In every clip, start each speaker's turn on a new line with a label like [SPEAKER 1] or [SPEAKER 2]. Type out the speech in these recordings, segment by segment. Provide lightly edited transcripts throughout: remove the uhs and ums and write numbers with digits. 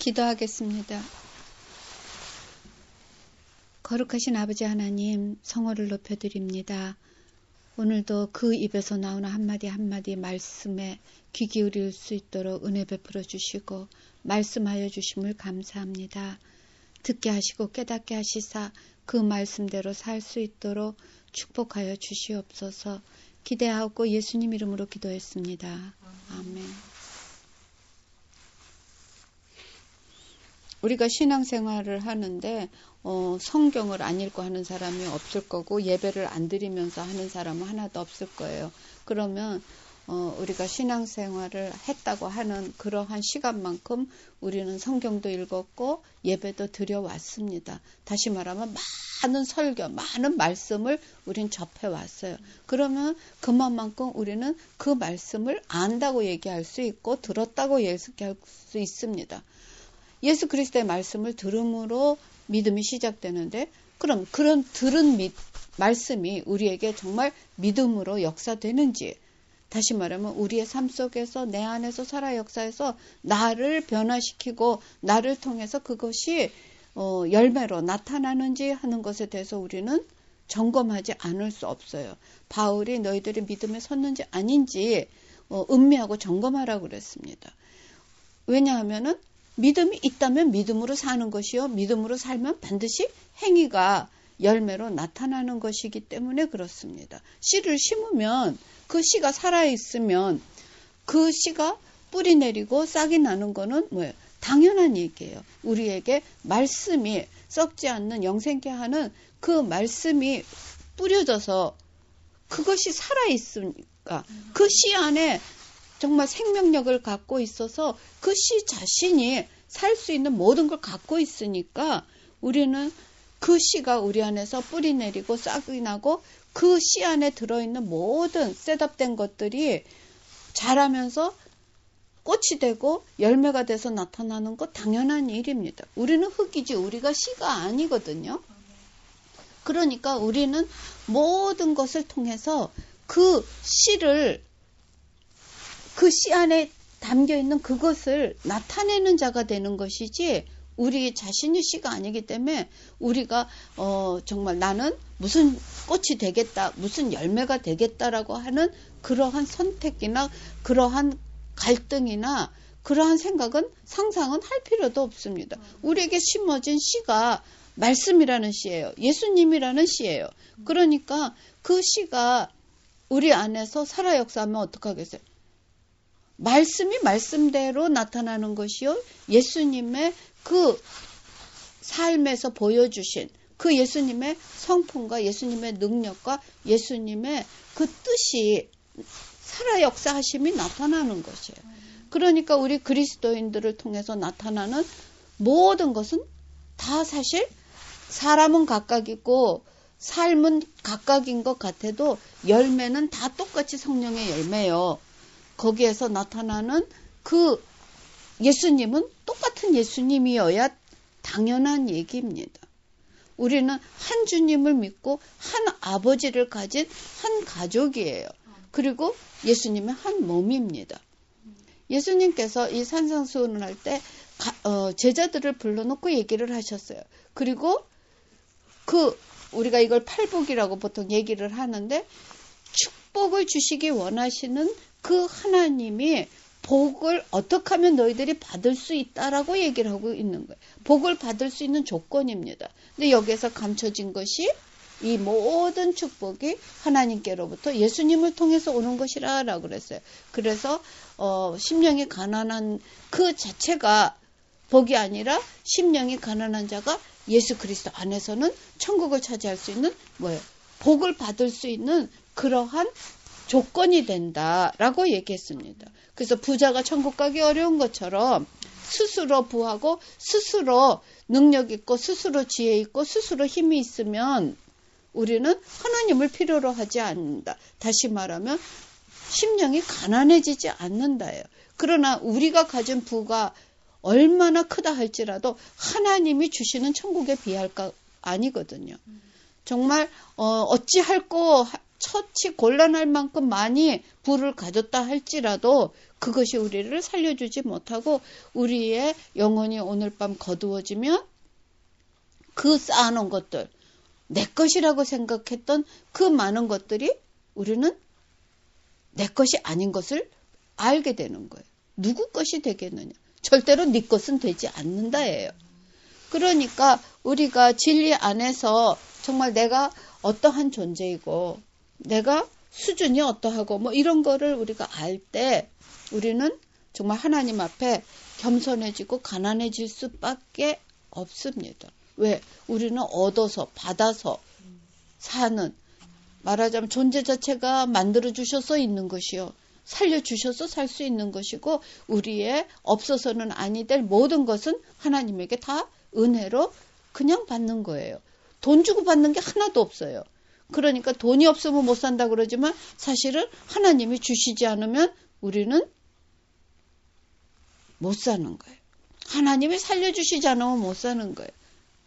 [SPEAKER 1] 기도하겠습니다. 거룩하신 아버지 하나님, 성호를 높여드립니다. 오늘도 그 입에서 나오는 한마디 한마디 말씀에 귀 기울일 수 있도록 은혜 베풀어 주시고 말씀하여 주심을 감사합니다. 듣게 하시고 깨닫게 하시사 그 말씀대로 살 수 있도록 축복하여 주시옵소서. 기대하고 예수님 이름으로 기도했습니다. 아멘. 우리가 신앙생활을 하는데 성경을 안 읽고 하는 사람이 없을 거고 예배를 안 드리면서 하는 사람은 하나도 없을 거예요. 그러면 우리가 신앙생활을 했다고 하는 그러한 시간만큼 우리는 성경도 읽었고 예배도 드려왔습니다. 다시 말하면 많은 설교, 많은 말씀을 우린 접해왔어요. 그러면 그만큼 우리는 그 말씀을 안다고 얘기할 수 있고 들었다고 얘기할 수 있습니다. 예수 그리스도의 말씀을 들음으로 믿음이 시작되는데 그럼 그런 들은 말씀이 우리에게 정말 믿음으로 역사되는지, 다시 말하면 우리의 삶 속에서 내 안에서 살아 역사해서 나를 변화시키고 나를 통해서 그것이 열매로 나타나는지 하는 것에 대해서 우리는 점검하지 않을 수 없어요. 바울이 너희들이 믿음에 섰는지 아닌지 음미하고 점검하라고 그랬습니다. 왜냐하면은 믿음이 있다면 믿음으로 사는 것이요, 믿음으로 살면 반드시 행위가 열매로 나타나는 것이기 때문에 그렇습니다. 씨를 심으면 그 씨가 살아있으면 그 씨가 뿌리 내리고 싹이 나는 거는 뭐예요? 당연한 얘기예요. 우리에게 말씀이 썩지 않는 영생케 하는 그 말씀이 뿌려져서 그것이 살아있으니까 그 씨 안에 정말 생명력을 갖고 있어서 그 씨 자신이 살 수 있는 모든 걸 갖고 있으니까 우리는 그 씨가 우리 안에서 뿌리 내리고 싹이 나고 그 씨 안에 들어있는 모든 셋업된 것들이 자라면서 꽃이 되고 열매가 돼서 나타나는 것 당연한 일입니다. 우리는 흙이지 우리가 씨가 아니거든요. 그러니까 우리는 모든 것을 통해서 그 씨를 그 씨 안에 담겨있는 그것을 나타내는 자가 되는 것이지 우리 자신이 씨가 아니기 때문에 우리가 정말 나는 무슨 꽃이 되겠다, 무슨 열매가 되겠다라고 하는 그러한 선택이나 그러한 갈등이나 그러한 생각은 상상은 할 필요도 없습니다. 우리에게 심어진 씨가 말씀이라는 씨예요. 예수님이라는 씨예요. 그러니까 그 씨가 우리 안에서 살아 역사하면 어떡하겠어요? 말씀이 말씀대로 나타나는 것이요. 예수님의 그 삶에서 보여주신 그 예수님의 성품과 예수님의 능력과 예수님의 그 뜻이 살아 역사하심이 나타나는 것이에요. 그러니까 우리 그리스도인들을 통해서 나타나는 모든 것은 다 사실 사람은 각각이고 삶은 각각인 것 같아도 열매는 다 똑같이 성령의 열매예요. 거기에서 나타나는 그 예수님은 똑같은 예수님이어야 당연한 얘기입니다. 우리는 한 주님을 믿고 한 아버지를 가진 한 가족이에요. 그리고 예수님의 한 몸입니다. 예수님께서 이 산상수훈을 할 때 제자들을 불러놓고 얘기를 하셨어요. 그리고 우리가 이걸 팔복이라고 보통 얘기를 하는데 축복을 주시기 원하시는 그 하나님이 복을 어떻게 하면 너희들이 받을 수 있다라고 얘기를 하고 있는 거예요. 복을 받을 수 있는 조건입니다. 근데 여기에서 감춰진 것이 이 모든 축복이 하나님께로부터 예수님을 통해서 오는 것이라고 그랬어요. 그래서 심령이 가난한 그 자체가 복이 아니라 심령이 가난한 자가 예수 그리스도 안에서는 천국을 차지할 수 있는 뭐예요? 복을 받을 수 있는 그러한 조건이 된다라고 얘기했습니다. 그래서 부자가 천국 가기 어려운 것처럼 스스로 부하고 스스로 능력 있고 스스로 지혜 있고 스스로 힘이 있으면 우리는 하나님을 필요로 하지 않는다. 다시 말하면 심령이 가난해지지 않는다예요. 그러나 우리가 가진 부가 얼마나 크다 할지라도 하나님이 주시는 천국에 비할까 아니거든요. 정말 어찌할꼬 처치 곤란할 만큼 많이 부를 가졌다 할지라도 그것이 우리를 살려주지 못하고 우리의 영혼이 오늘 밤 거두어지면 그 쌓아놓은 것들, 내 것이라고 생각했던 그 많은 것들이 우리는 내 것이 아닌 것을 알게 되는 거예요. 누구 것이 되겠느냐? 절대로 네 것은 되지 않는다예요. 그러니까 우리가 진리 안에서 정말 내가 어떠한 존재이고 내가 수준이 어떠하고 뭐 이런 거를 우리가 알 때 우리는 정말 하나님 앞에 겸손해지고 가난해질 수밖에 없습니다. 왜? 우리는 얻어서 받아서 사는, 말하자면 존재 자체가 만들어주셔서 있는 것이요. 살려주셔서 살 수 있는 것이고 우리의 없어서는 아니 될 모든 것은 하나님에게 다 은혜로 그냥 받는 거예요. 돈 주고 받는 게 하나도 없어요. 그러니까 돈이 없으면 못 산다 그러지만 사실은 하나님이 주시지 않으면 우리는 못 사는 거예요. 하나님이 살려주시지 않으면 못 사는 거예요.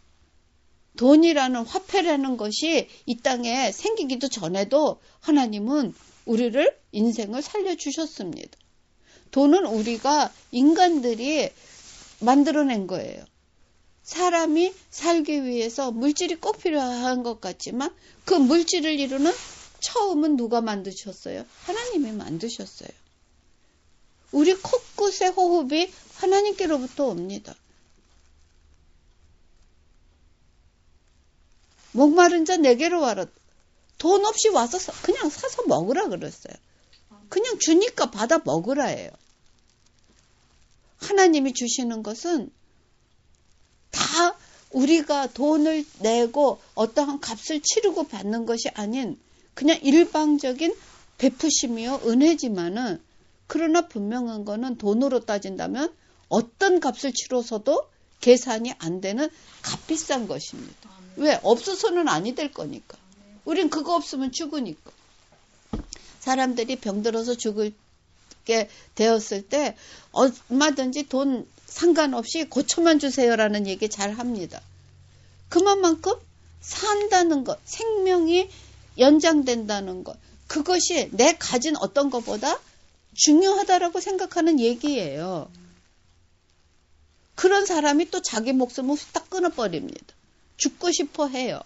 [SPEAKER 1] 돈이라는 화폐라는 것이 이 땅에 생기기도 전에도 하나님은 우리를 인생을 살려주셨습니다. 돈은 우리가 인간들이 만들어낸 거예요. 사람이 살기 위해서 물질이 꼭 필요한 것 같지만 그 물질을 이루는 처음은 누가 만드셨어요? 하나님이 만드셨어요. 우리 코끝의 호흡이 하나님께로부터 옵니다. 목마른 자 내게로 와라. 돈 없이 와서 그냥 사서 먹으라 그랬어요. 그냥 주니까 받아 먹으라예요. 하나님이 주시는 것은 다 우리가 돈을 내고 어떠한 값을 치르고 받는 것이 아닌 그냥 일방적인 베푸심이요 은혜지만은 그러나 분명한 거는 돈으로 따진다면 어떤 값을 치러서도 계산이 안 되는 값비싼 것입니다. 왜? 없어서는 아니 될 거니까. 우린 그거 없으면 죽으니까. 사람들이 병들어서 죽게 되었을 때 얼마든지 돈 상관없이 고쳐만 주세요라는 얘기 잘 합니다. 그만큼 산다는 것, 생명이 연장된다는 것, 그것이 내 가진 어떤 것보다 중요하다라고 생각하는 얘기예요. 그런 사람이 또 자기 목숨을 딱 끊어버립니다. 죽고 싶어 해요.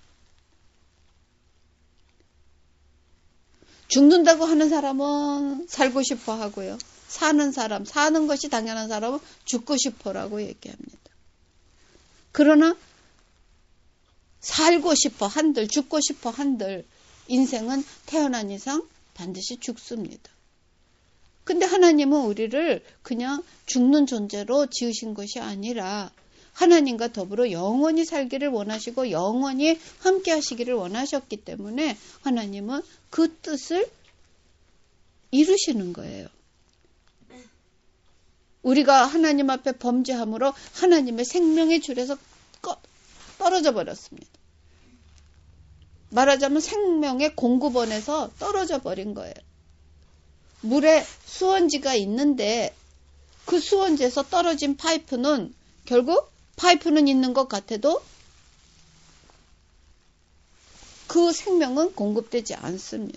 [SPEAKER 1] 죽는다고 하는 사람은 살고 싶어 하고요. 사는 사람, 사는 것이 당연한 사람은 죽고 싶어라고 얘기합니다. 그러나 살고 싶어 한들, 죽고 싶어 한들 인생은 태어난 이상 반드시 죽습니다. 근데 하나님은 우리를 그냥 죽는 존재로 지으신 것이 아니라 하나님과 더불어 영원히 살기를 원하시고 영원히 함께 하시기를 원하셨기 때문에 하나님은 그 뜻을 이루시는 거예요. 우리가 하나님 앞에 범죄함으로 하나님의 생명의 줄에서 떨어져 버렸습니다. 말하자면 생명의 공급원에서 떨어져 버린 거예요. 물에 수원지가 있는데 그 수원지에서 떨어진 파이프는 결국 파이프는 있는 것 같아도 그 생명은 공급되지 않습니다.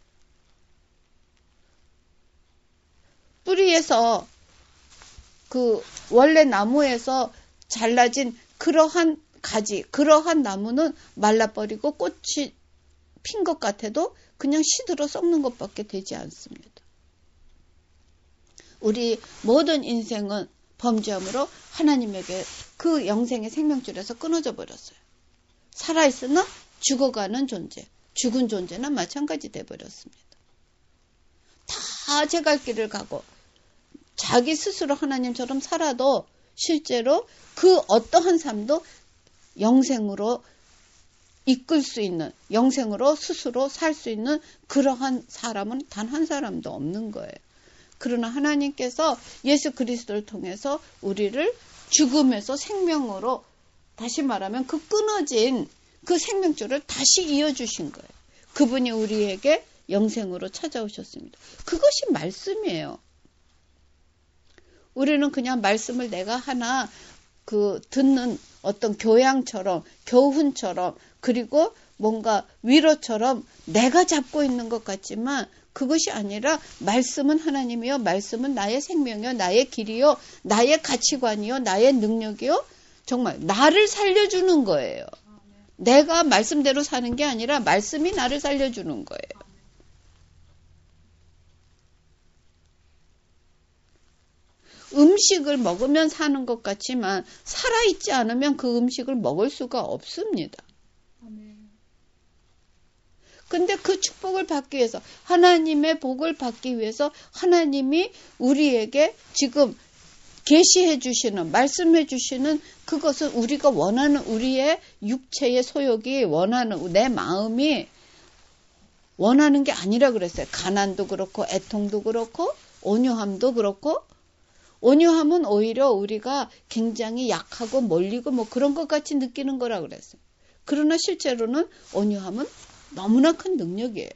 [SPEAKER 1] 뿌리에서 그 원래 나무에서 잘라진 그러한 가지, 그러한 나무는 말라버리고 꽃이 핀 것 같아도 그냥 시들어 썩는 것밖에 되지 않습니다. 우리 모든 인생은 범죄함으로 하나님에게 그 영생의 생명줄에서 끊어져 버렸어요. 살아있으나 죽어가는 존재, 죽은 존재는 마찬가지 돼버렸습니다. 다 제 갈 길을 가고 자기 스스로 하나님처럼 살아도 실제로 그 어떠한 삶도 영생으로 이끌 수 있는, 영생으로 스스로 살 수 있는 그러한 사람은 단 한 사람도 없는 거예요. 그러나 하나님께서 예수 그리스도를 통해서 우리를 죽음에서 생명으로, 다시 말하면 그 끊어진 그 생명줄을 다시 이어주신 거예요. 그분이 우리에게 영생으로 찾아오셨습니다. 그것이 말씀이에요. 우리는 그냥 말씀을 내가 하나 듣는 어떤 교양처럼, 교훈처럼, 그리고 뭔가 위로처럼 내가 잡고 있는 것 같지만 그것이 아니라 말씀은 하나님이요, 말씀은 나의 생명이요, 나의 길이요, 나의 가치관이요, 나의 능력이요, 정말 나를 살려주는 거예요. 내가 말씀대로 사는 게 아니라 말씀이 나를 살려주는 거예요. 음식을 먹으면 사는 것 같지만 살아있지 않으면 그 음식을 먹을 수가 없습니다. 근데 그 축복을 받기 위해서, 하나님의 복을 받기 위해서 하나님이 우리에게 지금 계시해 주시는, 말씀해 주시는 그것은 우리가 원하는, 우리의 육체의 소욕이 원하는, 내 마음이 원하는 게 아니라 그랬어요. 가난도 그렇고 애통도 그렇고 온유함도 그렇고, 온유함은 오히려 우리가 굉장히 약하고 몰리고 뭐 그런 것 같이 느끼는 거라 그랬어요. 그러나 실제로는 온유함은 너무나 큰 능력이에요.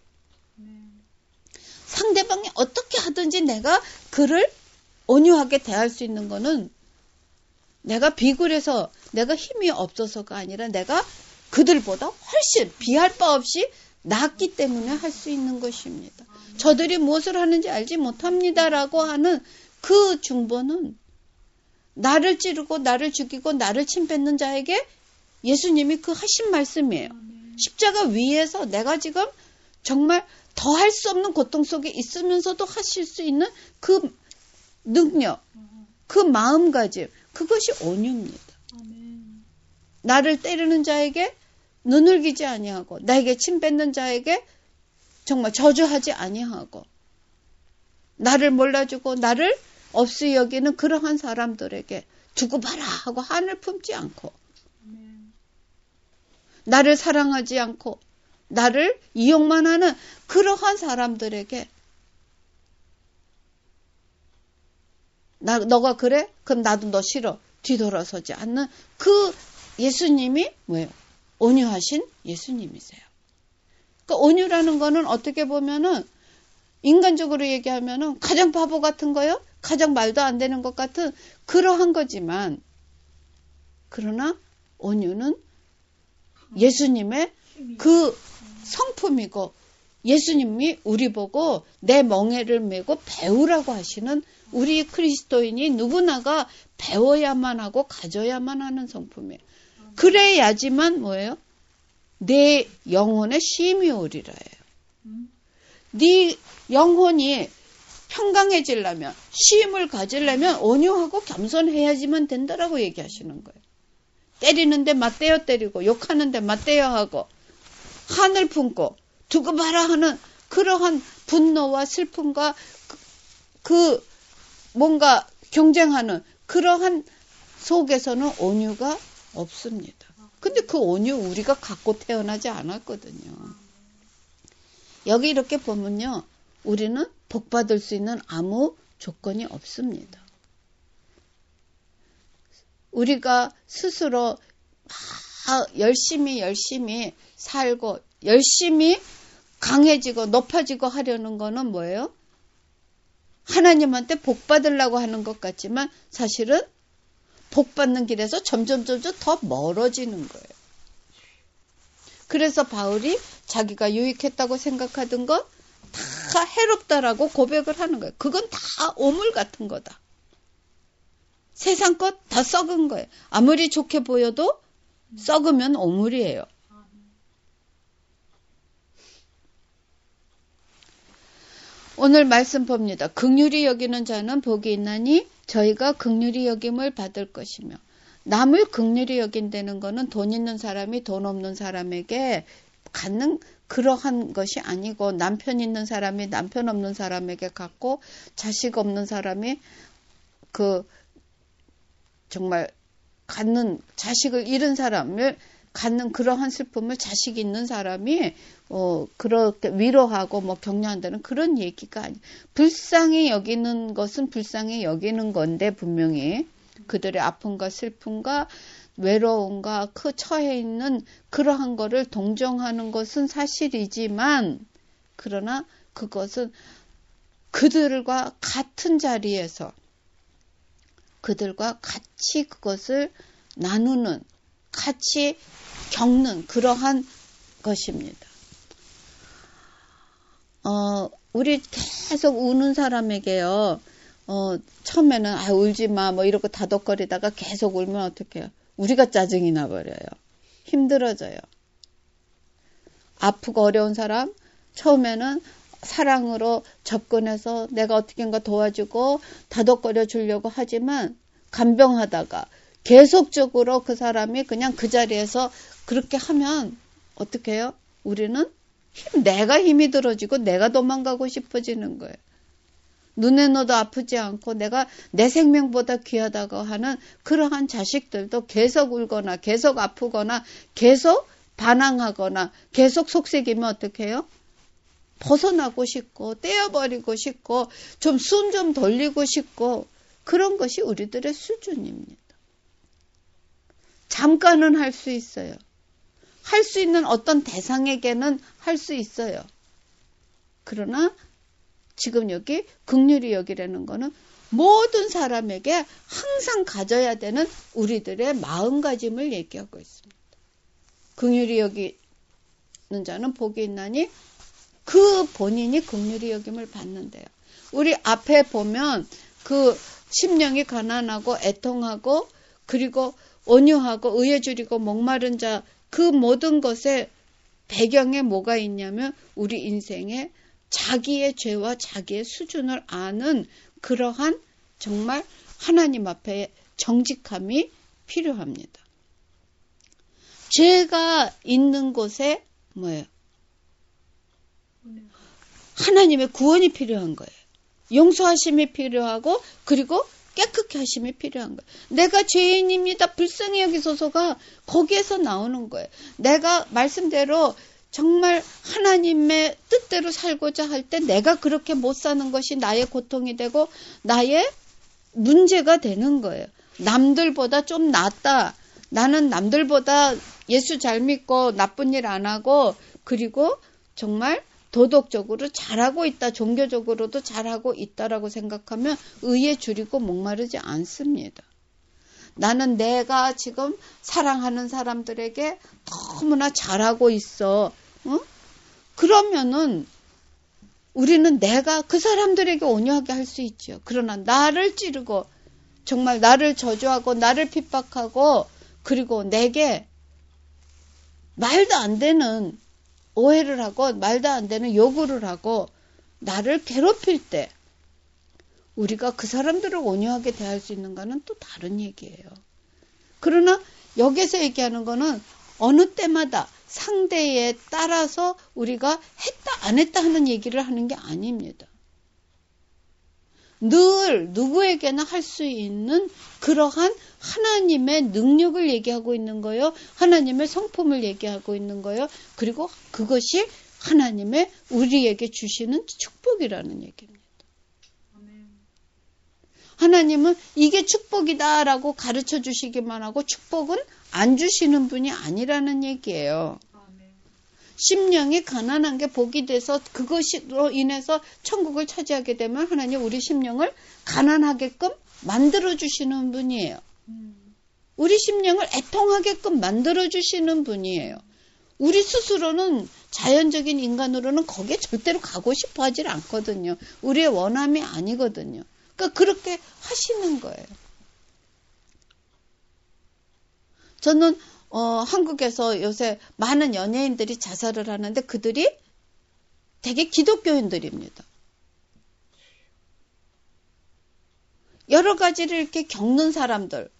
[SPEAKER 1] 상대방이 어떻게 하든지 내가 그를 온유하게 대할 수 있는 거는 내가 비굴해서, 내가 힘이 없어서가 아니라 내가 그들보다 훨씬 비할 바 없이 낫기 때문에 할 수 있는 것입니다. 저들이 무엇을 하는지 알지 못합니다라고 하는 그 중보는 나를 찌르고 나를 죽이고 나를 침뱉는 자에게 예수님이 그 하신 말씀이에요. 십자가 위에서 내가 지금 정말 더 할 수 없는 고통 속에 있으면서도 하실 수 있는 그 능력, 그 마음가짐, 그것이 온유입니다. 나를 때리는 자에게 눈을 기지 아니하고, 나에게 침뱉는 자에게 정말 저주하지 아니하고, 나를 몰라주고 나를 없이 여기는 그러한 사람들에게 두고 봐라 하고 한을 품지 않고, 나를 사랑하지 않고 나를 이용만 하는 그러한 사람들에게 너가 그래? 그럼 나도 너 싫어. 뒤돌아서지 않는 그 예수님이 뭐예요? 온유하신 예수님이세요. 그러니까 온유라는 거는 어떻게 보면은 인간적으로 얘기하면은 가장 바보 같은 거요? 가장 말도 안 되는 것 같은 그러한 거지만, 그러나 온유는 예수님의 그 성품이고, 예수님이 우리 보고 내 멍에를 메고 배우라고 하시는, 우리 그리스도인이 누구나가 배워야만 하고 가져야만 하는 성품이에요. 그래야지만 뭐예요? 내 영혼의 쉼이 오리라 해요. 네 영혼이 평강해지려면, 쉼을 가지려면 온유하고 겸손해야지만 된다라고 얘기하시는 거예요. 때리는데 맞대어 때리고, 욕하는데 맞대어 하고, 한을 품고 두고 봐라 하는 그러한 분노와 슬픔과 그 뭔가 경쟁하는 그러한 속에서는 온유가 없습니다. 근데 그 온유 우리가 갖고 태어나지 않았거든요. 여기 이렇게 보면요, 우리는 복 받을 수 있는 아무 조건이 없습니다. 우리가 스스로 열심히 살고 열심히 강해지고 높아지고 하려는 거는 뭐예요? 하나님한테 복 받으려고 하는 것 같지만 사실은 복 받는 길에서 점점 더 멀어지는 거예요. 그래서 바울이 자기가 유익했다고 생각하던 것 다 해롭다라고 고백을 하는 거예요. 그건 다 오물 같은 거다. 세상 것 다 썩은 거예요. 아무리 좋게 보여도 썩으면 오물이에요. 오늘 말씀 봅니다. 긍휼히 여기는 자는 복이 있나니 저희가 긍휼히 여김을 받을 것이며, 남을 긍휼히 여긴다는 거는 돈 있는 사람이 돈 없는 사람에게 갖는 그러한 것이 아니고, 남편 있는 사람이 남편 없는 사람에게 갖고, 자식 없는 사람이 정말 갖는, 자식을 잃은 사람을 갖는 그러한 슬픔을 자식 있는 사람이 그렇게 위로하고 뭐 격려한다는 그런 얘기가 아니에요. 불쌍히 여기는 것은 불쌍히 여기는 건데, 분명히 그들의 아픔과 슬픔과 외로움과 그 처해 있는 그러한 거를 동정하는 것은 사실이지만, 그러나 그것은 그들과 같은 자리에서 그들과 같이 그것을 나누는, 같이 겪는 그러한 것입니다. 우리 계속 우는 사람에게요, 처음에는, 울지 마, 뭐 이러고 다독거리다가 계속 울면 어떡해요? 우리가 짜증이 나버려요. 힘들어져요. 아프고 어려운 사람, 처음에는 사랑으로 접근해서 내가 어떻게인가 도와주고 다독거려 주려고 하지만 간병하다가 계속적으로 그 사람이 그냥 그 자리에서 그렇게 하면 어떻게 해요? 우리는 내가 힘이 들어지고 내가 도망가고 싶어지는 거예요. 눈에 넣어도 아프지 않고 내가 내 생명보다 귀하다고 하는 그러한 자식들도 계속 울거나 계속 아프거나 계속 반항하거나 계속 속삭이면 어떻게 해요? 벗어나고 싶고 떼어버리고 싶고 좀 숨 좀 돌리고 싶고 그런 것이 우리들의 수준입니다. 잠깐은 할 수 있어요. 할 수 있는 어떤 대상에게는 할 수 있어요. 그러나 지금 여기 긍휼히 여기라는 거는 모든 사람에게 항상 가져야 되는 우리들의 마음가짐을 얘기하고 있습니다. 긍휼히 여기는 자는 복이 있나니 그 본인이 긍휼히 여김을 받는데요. 우리 앞에 보면 그 심령이 가난하고 애통하고 그리고 온유하고 의에 줄이고 목마른 자 그 모든 것에 배경에 뭐가 있냐면 우리 인생에 자기의 죄와 자기의 수준을 아는 그러한 정말 하나님 앞에 정직함이 필요합니다. 죄가 있는 곳에 뭐예요? 하나님의 구원이 필요한 거예요. 용서하심이 필요하고 그리고 깨끗게 하심이 필요한 거예요. 내가 죄인입니다. 불쌍히 여기소서가 거기에서 나오는 거예요. 내가 말씀대로 정말 하나님의 뜻대로 살고자 할 때 내가 그렇게 못 사는 것이 나의 고통이 되고 나의 문제가 되는 거예요. 남들보다 좀 낫다. 나는 남들보다 예수 잘 믿고 나쁜 일 안 하고 그리고 정말 도덕적으로 잘하고 있다. 종교적으로도 잘하고 있다라고 생각하면 의에 줄이고 목마르지 않습니다. 나는 내가 지금 사랑하는 사람들에게 너무나 잘하고 있어. 그러면은 우리는 내가 그 사람들에게 온유하게 할 수 있죠. 그러나 나를 찌르고 정말 나를 저주하고 나를 핍박하고 그리고 내게 말도 안 되는 오해를 하고 말도 안 되는 요구를 하고 나를 괴롭힐 때 우리가 그 사람들을 온유하게 대할 수 있는가는 또 다른 얘기예요. 그러나 여기서 얘기하는 거는 어느 때마다 상대에 따라서 우리가 했다 안 했다 하는 얘기를 하는 게 아닙니다. 늘 누구에게나 할 수 있는 그러한 하나님의 능력을 얘기하고 있는 거예요. 하나님의 성품을 얘기하고 있는 거예요. 그리고 그것이 하나님의 우리에게 주시는 축복이라는 얘기입니다. 하나님은 이게 축복이다라고 가르쳐 주시기만 하고 축복은 안 주시는 분이 아니라는 얘기예요. 심령이 가난한 게 복이 돼서 그것으로 인해서 천국을 차지하게 되면 하나님 우리 심령을 가난하게끔 만들어주시는 분이에요. 우리 심령을 애통하게끔 만들어주시는 분이에요. 우리 스스로는 자연적인 인간으로는 거기에 절대로 가고 싶어 하질 않거든요. 우리의 원함이 아니거든요. 그러니까 그렇게 하시는 거예요. 저는 한국에서 요새 많은 연예인들이 자살을 하는데 그들이 되게 기독교인들입니다. 여러 가지를 이렇게 겪는 사람들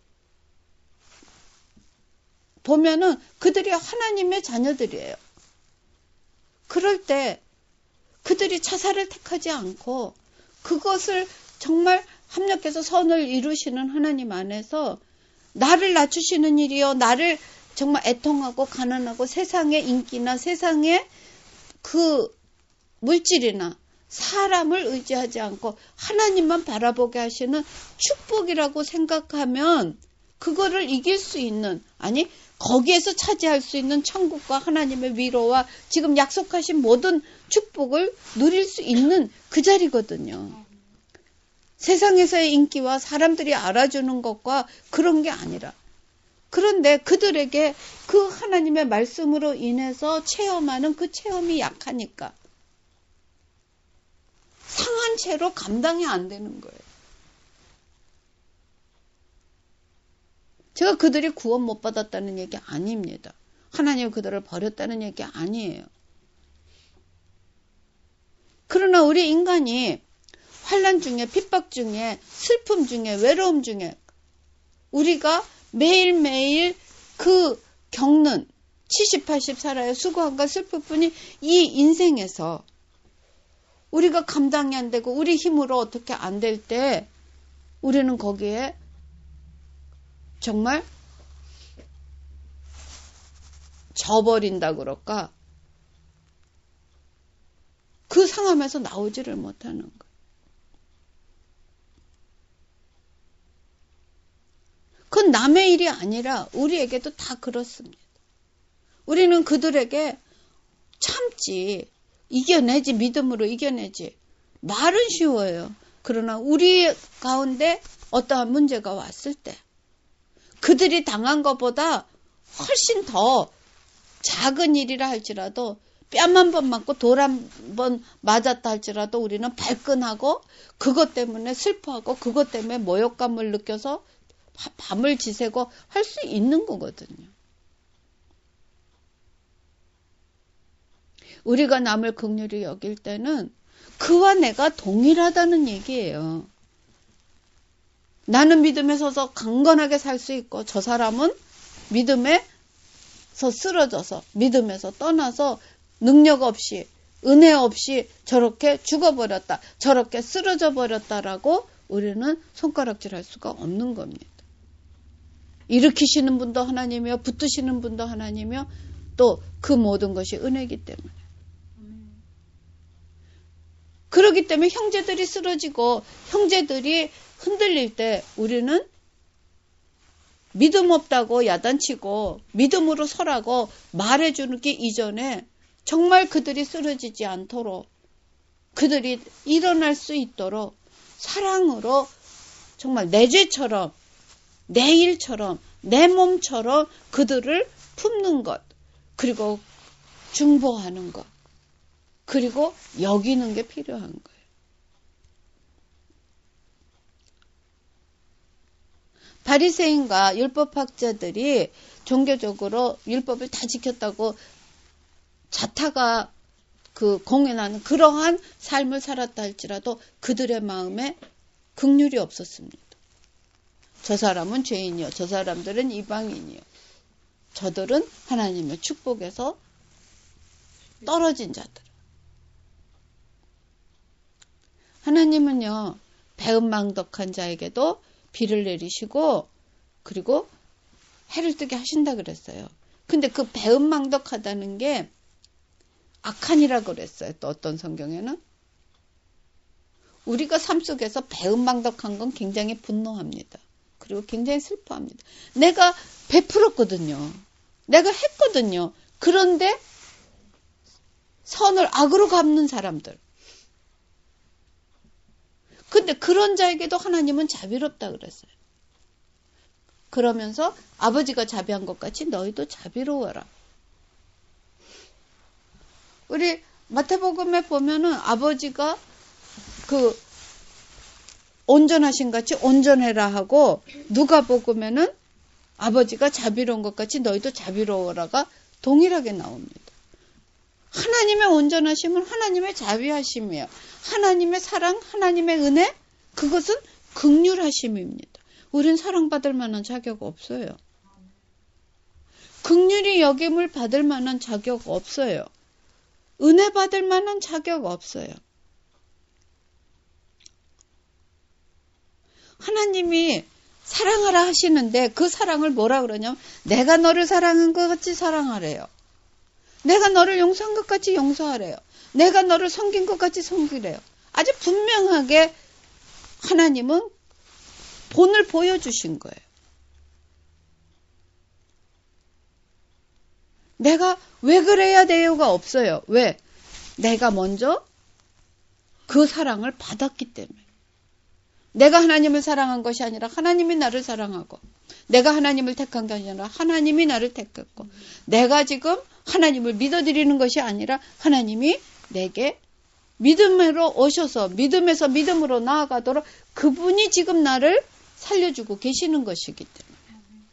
[SPEAKER 1] 보면은 그들이 하나님의 자녀들이에요. 그럴 때 그들이 자살을 택하지 않고 그것을 정말 합력해서 선을 이루시는 하나님 안에서 나를 낮추시는 일이요. 나를 정말 애통하고 가난하고 세상의 인기나 세상의 그 물질이나 사람을 의지하지 않고 하나님만 바라보게 하시는 축복이라고 생각하면 그거를 이길 수 있는 아니 거기에서 차지할 수 있는 천국과 하나님의 위로와 지금 약속하신 모든 축복을 누릴 수 있는 그 자리거든요. 세상에서의 인기와 사람들이 알아주는 것과 그런 게 아니라 그런데 그들에게 그 하나님의 말씀으로 인해서 체험하는 그 체험이 약하니까 상한 채로 감당이 안 되는 거예요. 제가 그들이 구원 못 받았다는 얘기 아닙니다. 하나님 그들을 버렸다는 얘기 아니에요. 그러나 우리 인간이 환난 중에, 핍박 중에, 슬픔 중에, 외로움 중에 우리가 매일매일 그 겪는 70, 80 살아요. 수고함과 슬픔뿐이 이 인생에서 우리가 감당이 안 되고 우리 힘으로 어떻게 안 될 때 우리는 거기에 정말 져버린다 그럴까? 그 상황에서 나오지를 못하는 거예요. 그건 남의 일이 아니라 우리에게도 다 그렇습니다. 우리는 그들에게 참지, 이겨내지, 믿음으로 이겨내지. 말은 쉬워요. 그러나 우리 가운데 어떠한 문제가 왔을 때 그들이 당한 것보다 훨씬 더 작은 일이라 할지라도 뺨 한 번 맞고 돌 한 번 맞았다 할지라도 우리는 발끈하고 그것 때문에 슬퍼하고 그것 때문에 모욕감을 느껴서 밤을 지새고 할 수 있는 거거든요. 우리가 남을 긍휼히 여길 때는 그와 내가 동일하다는 얘기예요. 나는 믿음에 서서 강건하게 살 수 있고 저 사람은 믿음에서 쓰러져서 믿음에서 떠나서 능력 없이 은혜 없이 저렇게 죽어버렸다. 저렇게 쓰러져 버렸다라고 우리는 손가락질할 수가 없는 겁니다. 일으키시는 분도 하나님이요. 붙드시는 분도 하나님이요. 또 그 모든 것이 은혜이기 때문에. 그렇기 때문에 형제들이 쓰러지고 형제들이 흔들릴 때 우리는 믿음 없다고 야단치고 믿음으로 서라고 말해주기 이전에 정말 그들이 쓰러지지 않도록 그들이 일어날 수 있도록 사랑으로 정말 내 죄처럼 내 일처럼 내 몸처럼 그들을 품는 것 그리고 중보하는 것 그리고 여기는 게 필요한 거예요. 바리새인과 율법학자들이 종교적으로 율법을 다 지켰다고 자타가 공연하는 그러한 삶을 살았다 할지라도 그들의 마음에 긍휼이 없었습니다. 저 사람은 죄인이요. 저 사람들은 이방인이요. 저들은 하나님의 축복에서 떨어진 자들. 하나님은요. 배은망덕한 자에게도 비를 내리시고 그리고 해를 뜨게 하신다 그랬어요. 근데 그 배은망덕하다는 게 악한이라 그랬어요. 또 어떤 성경에는. 우리가 삶 속에서 배은망덕한 건 굉장히 분노합니다. 그리고 굉장히 슬퍼합니다. 내가 베풀었거든요. 내가 했거든요. 그런데 선을 악으로 갚는 사람들. 근데 그런 자에게도 하나님은 자비롭다 그랬어요. 그러면서 아버지가 자비한 것 같이 너희도 자비로워라. 우리 마태복음에 보면은 아버지가 온전하신 같이 온전해라 하고 누가복음에는 아버지가 자비로운 것 같이 너희도 자비로워라가 동일하게 나옵니다. 하나님의 온전하심은 하나님의 자비하심이에요. 하나님의 사랑, 하나님의 은혜, 그것은 긍휼하심입니다. 우린 사랑받을 만한 자격 없어요. 긍휼히 여김을 받을 만한 자격 없어요. 은혜 받을 만한 자격 없어요. 하나님이 사랑하라 하시는데 그 사랑을 뭐라 그러냐면 내가 너를 사랑한 것 같이 사랑하래요. 내가 너를 용서한 것 같이 용서하래요. 내가 너를 섬긴 것 같이 섬기래요. 아주 분명하게 하나님은 본을 보여주신 거예요. 내가 왜 그래야 돼요가 없어요. 왜? 내가 먼저 그 사랑을 받았기 때문에. 내가 하나님을 사랑한 것이 아니라 하나님이 나를 사랑하고 내가 하나님을 택한 게 아니라 하나님이 나를 택했고 내가 지금 하나님을 믿어드리는 것이 아니라 하나님이 내게 믿음으로 오셔서 믿음에서 믿음으로 나아가도록 그분이 지금 나를 살려주고 계시는 것이기 때문에.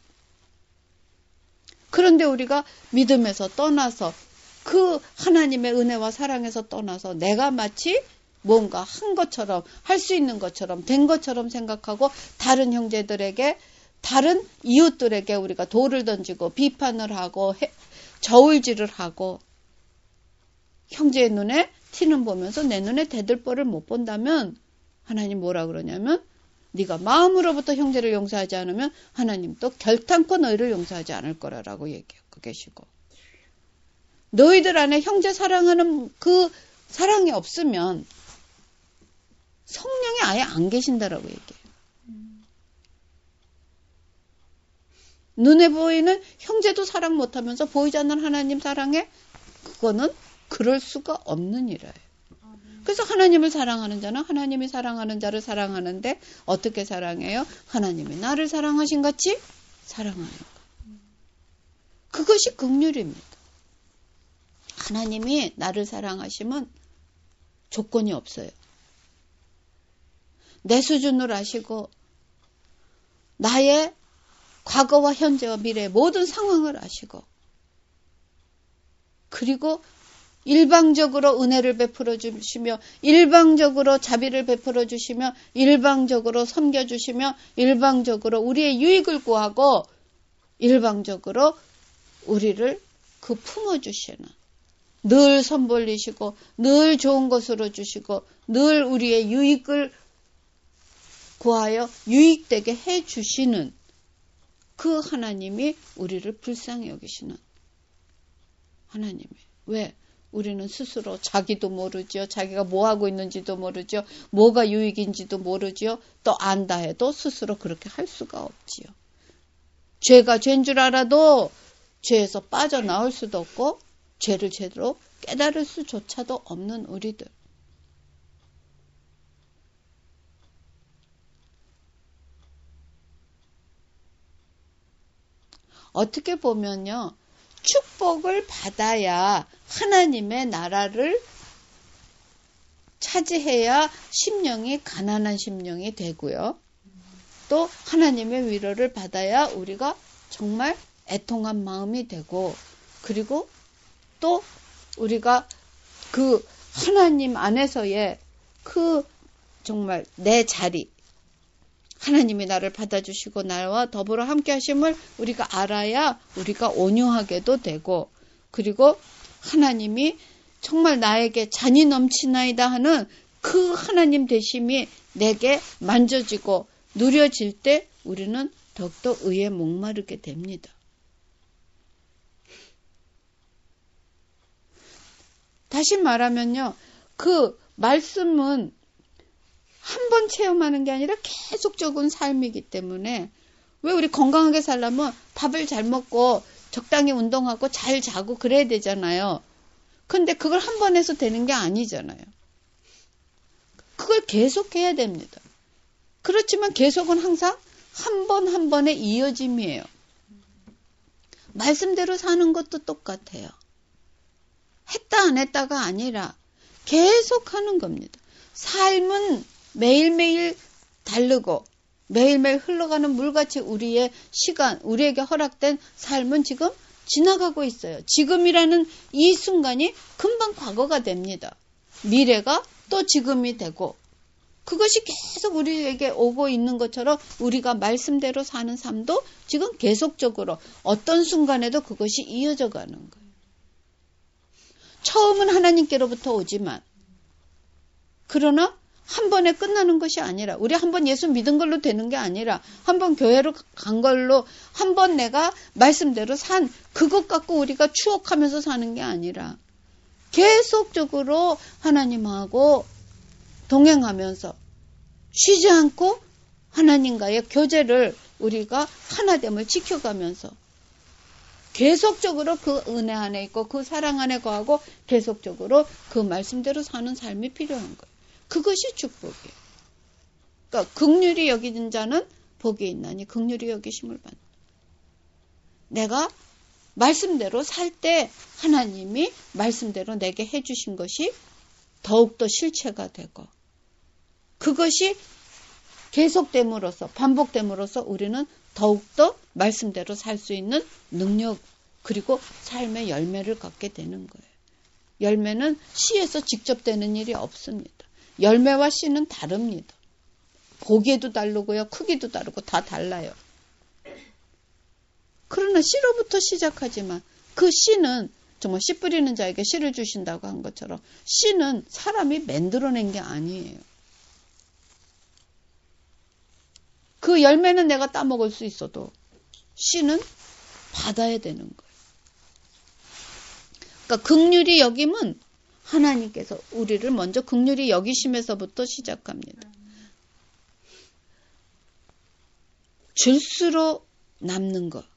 [SPEAKER 1] 그런데 우리가 믿음에서 떠나서 그 하나님의 은혜와 사랑에서 떠나서 내가 마치 뭔가 한 것처럼, 할 수 있는 것처럼, 된 것처럼 생각하고 다른 형제들에게, 다른 이웃들에게 우리가 돌을 던지고 비판을 하고 저울질을 하고 형제의 눈에 티는 보면서 내 눈에 대들보를 못 본다면 하나님 뭐라 그러냐면 네가 마음으로부터 형제를 용서하지 않으면 하나님도 결탄코 너희를 용서하지 않을 거라고 얘기하고 계시고, 너희들 안에 형제 사랑하는 그 사랑이 없으면 성령이 아예 안 계신다라고 얘기해요. 눈에 보이는 형제도 사랑 못하면서 보이지 않는 하나님 사랑에, 그거는 그럴 수가 없는 일이에요. 그래서 하나님을 사랑하는 자는 하나님이 사랑하는 자를 사랑하는데 어떻게 사랑해요? 하나님이 나를 사랑하신 같이 사랑하는 것. 그것이 긍휼입니다. 하나님이 나를 사랑하시면 조건이 없어요. 내 수준을 아시고 나의 과거와 현재와 미래의 모든 상황을 아시고, 그리고 일방적으로 은혜를 베풀어 주시며 일방적으로 자비를 베풀어 주시며 일방적으로 섬겨주시며 일방적으로 우리의 유익을 구하고 일방적으로 우리를 그 품어주시는, 늘 선벌리시고 늘 좋은 것으로 주시고 늘 우리의 유익을 구하여 유익되게 해주시는 그 하나님이 우리를 불쌍히 여기시는 하나님이에요. 왜? 우리는 스스로 자기도 모르죠. 자기가 뭐 하고 있는지도 모르죠. 뭐가 유익인지도 모르죠. 또 안다 해도 스스로 그렇게 할 수가 없지요. 죄가 죄인 줄 알아도 죄에서 빠져나올 수도 없고 죄를 제대로 깨달을 수조차도 없는 우리들. 어떻게 보면요, 축복을 받아야 하나님의 나라를 차지해야 심령이 가난한 심령이 되고요. 또 하나님의 위로를 받아야 우리가 정말 애통한 마음이 되고, 그리고 또 우리가 그 하나님 안에서의 그 정말 내 자리, 하나님이 나를 받아주시고 나와 더불어 함께 하심을 우리가 알아야 우리가 온유하게도 되고, 그리고 하나님이 정말 나에게 잔이 넘치나이다 하는 그 하나님 되심이 내게 만져지고 누려질 때 우리는 더욱더 의에 목마르게 됩니다. 다시 말하면요, 그 말씀은 한 번 체험하는 게 아니라 계속적인 삶이기 때문에, 왜 우리 건강하게 살려면 밥을 잘 먹고 적당히 운동하고 잘 자고 그래야 되잖아요. 근데 그걸 한 번 해서 되는 게 아니잖아요. 그걸 계속해야 됩니다. 그렇지만 계속은 항상 한 번 한 번의 이어짐이에요. 말씀대로 사는 것도 똑같아요. 했다 안 했다가 아니라 계속하는 겁니다. 삶은 매일매일 다르고 매일매일 흘러가는 물같이 우리의 시간, 우리에게 허락된 삶은 지금 지나가고 있어요. 지금이라는 이 순간이 금방 과거가 됩니다. 미래가 또 지금이 되고, 그것이 계속 우리에게 오고 있는 것처럼 우리가 말씀대로 사는 삶도 지금 계속적으로 어떤 순간에도 그것이 이어져 가는 거예요. 처음은 하나님께로부터 오지만, 그러나 한 번에 끝나는 것이 아니라, 우리 한 번 예수 믿은 걸로 되는 게 아니라, 한 번 교회로 간 걸로, 한 번 내가 말씀대로 산 그것 갖고 우리가 추억하면서 사는 게 아니라 계속적으로 하나님하고 동행하면서 쉬지 않고 하나님과의 교제를 우리가 하나됨을 지켜가면서 계속적으로 그 은혜 안에 있고 그 사랑 안에 거하고 계속적으로 그 말씀대로 사는 삶이 필요한 거예요. 그것이 축복이에요. 그러니까 긍휼히 여기는 자는 복이 있나니 긍휼히 여기심을 받는. 내가 말씀대로 살 때 하나님이 말씀대로 내게 해주신 것이 더욱더 실체가 되고 그것이 계속됨으로써 반복됨으로써 우리는 더욱더 말씀대로 살 수 있는 능력 그리고 삶의 열매를 갖게 되는 거예요. 열매는 씨에서 직접 되는 일이 없습니다. 열매와 씨는 다릅니다. 보기에도 다르고요. 크기도 다르고 다 달라요. 그러나 씨로부터 시작하지만 그 씨는 정말 씨 뿌리는 자에게 씨를 주신다고 한 것처럼 씨는 사람이 만들어낸 게 아니에요. 그 열매는 내가 따먹을 수 있어도 씨는 받아야 되는 거예요. 그러니까 긍휼히 여김은 하나님께서 우리를 먼저 긍휼히 여기심에서부터 시작합니다. 줄수록 남는 것.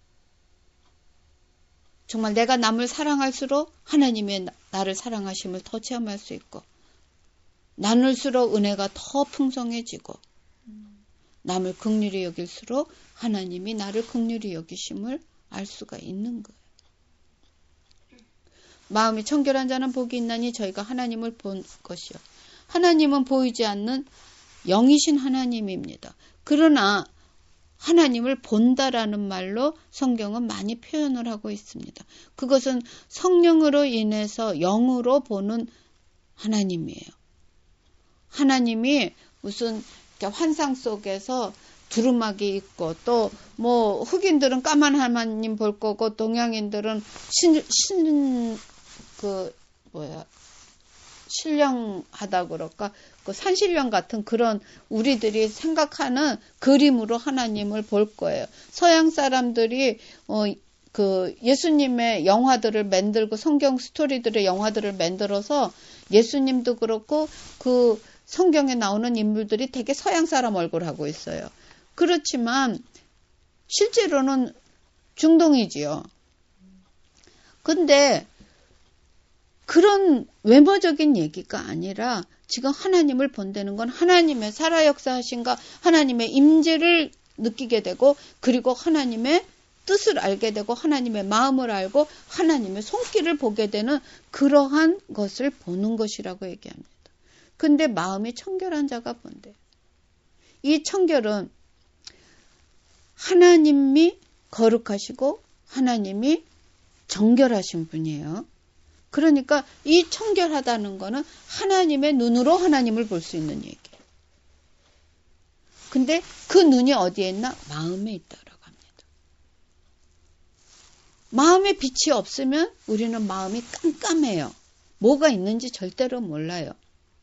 [SPEAKER 1] 정말 내가 남을 사랑할수록 하나님의 나를 사랑하심을 더 체험할 수 있고 나눌수록 은혜가 더 풍성해지고 남을 긍휼히 여길수록 하나님이 나를 긍휼히 여기심을 알 수가 있는 거예요. 마음이 청결한 자는 복이 있나니 저희가 하나님을 본 것이요. 하나님은 보이지 않는 영이신 하나님입니다. 그러나 하나님을 본다라는 말로 성경은 많이 표현을 하고 있습니다. 그것은 성령으로 인해서 영으로 보는 하나님이에요. 하나님이 무슨 환상 속에서 두루마기 있고 또 뭐 흑인들은 까만 하나님 볼 거고 동양인들은 신령하다 그럴까? 그 산신령 같은 그런 우리들이 생각하는 그림으로 하나님을 볼 거예요. 서양 사람들이 그 예수님의 영화들을 만들고 성경 스토리들의 영화들을 만들어서 예수님도 그렇고 그 성경에 나오는 인물들이 되게 서양 사람 얼굴 하고 있어요. 그렇지만 실제로는 중동이지요. 근데 그런 외모적인 얘기가 아니라 지금 하나님을 본다는 건 하나님의 살아 역사하신가 하나님의 임재를 느끼게 되고 그리고 하나님의 뜻을 알게 되고 하나님의 마음을 알고 하나님의 손길을 보게 되는 그러한 것을 보는 것이라고 얘기합니다. 근데 마음이 청결한 자가 본대요. 이 청결은 하나님이 거룩하시고 하나님이 정결하신 분이에요. 그러니까 이 청결하다는 거는 하나님의 눈으로 하나님을 볼 수 있는 얘기예요. 근데 그 눈이 어디에 있나? 마음에 있다라고 합니다. 마음에 빛이 없으면 우리는 마음이 깜깜해요. 뭐가 있는지 절대로 몰라요.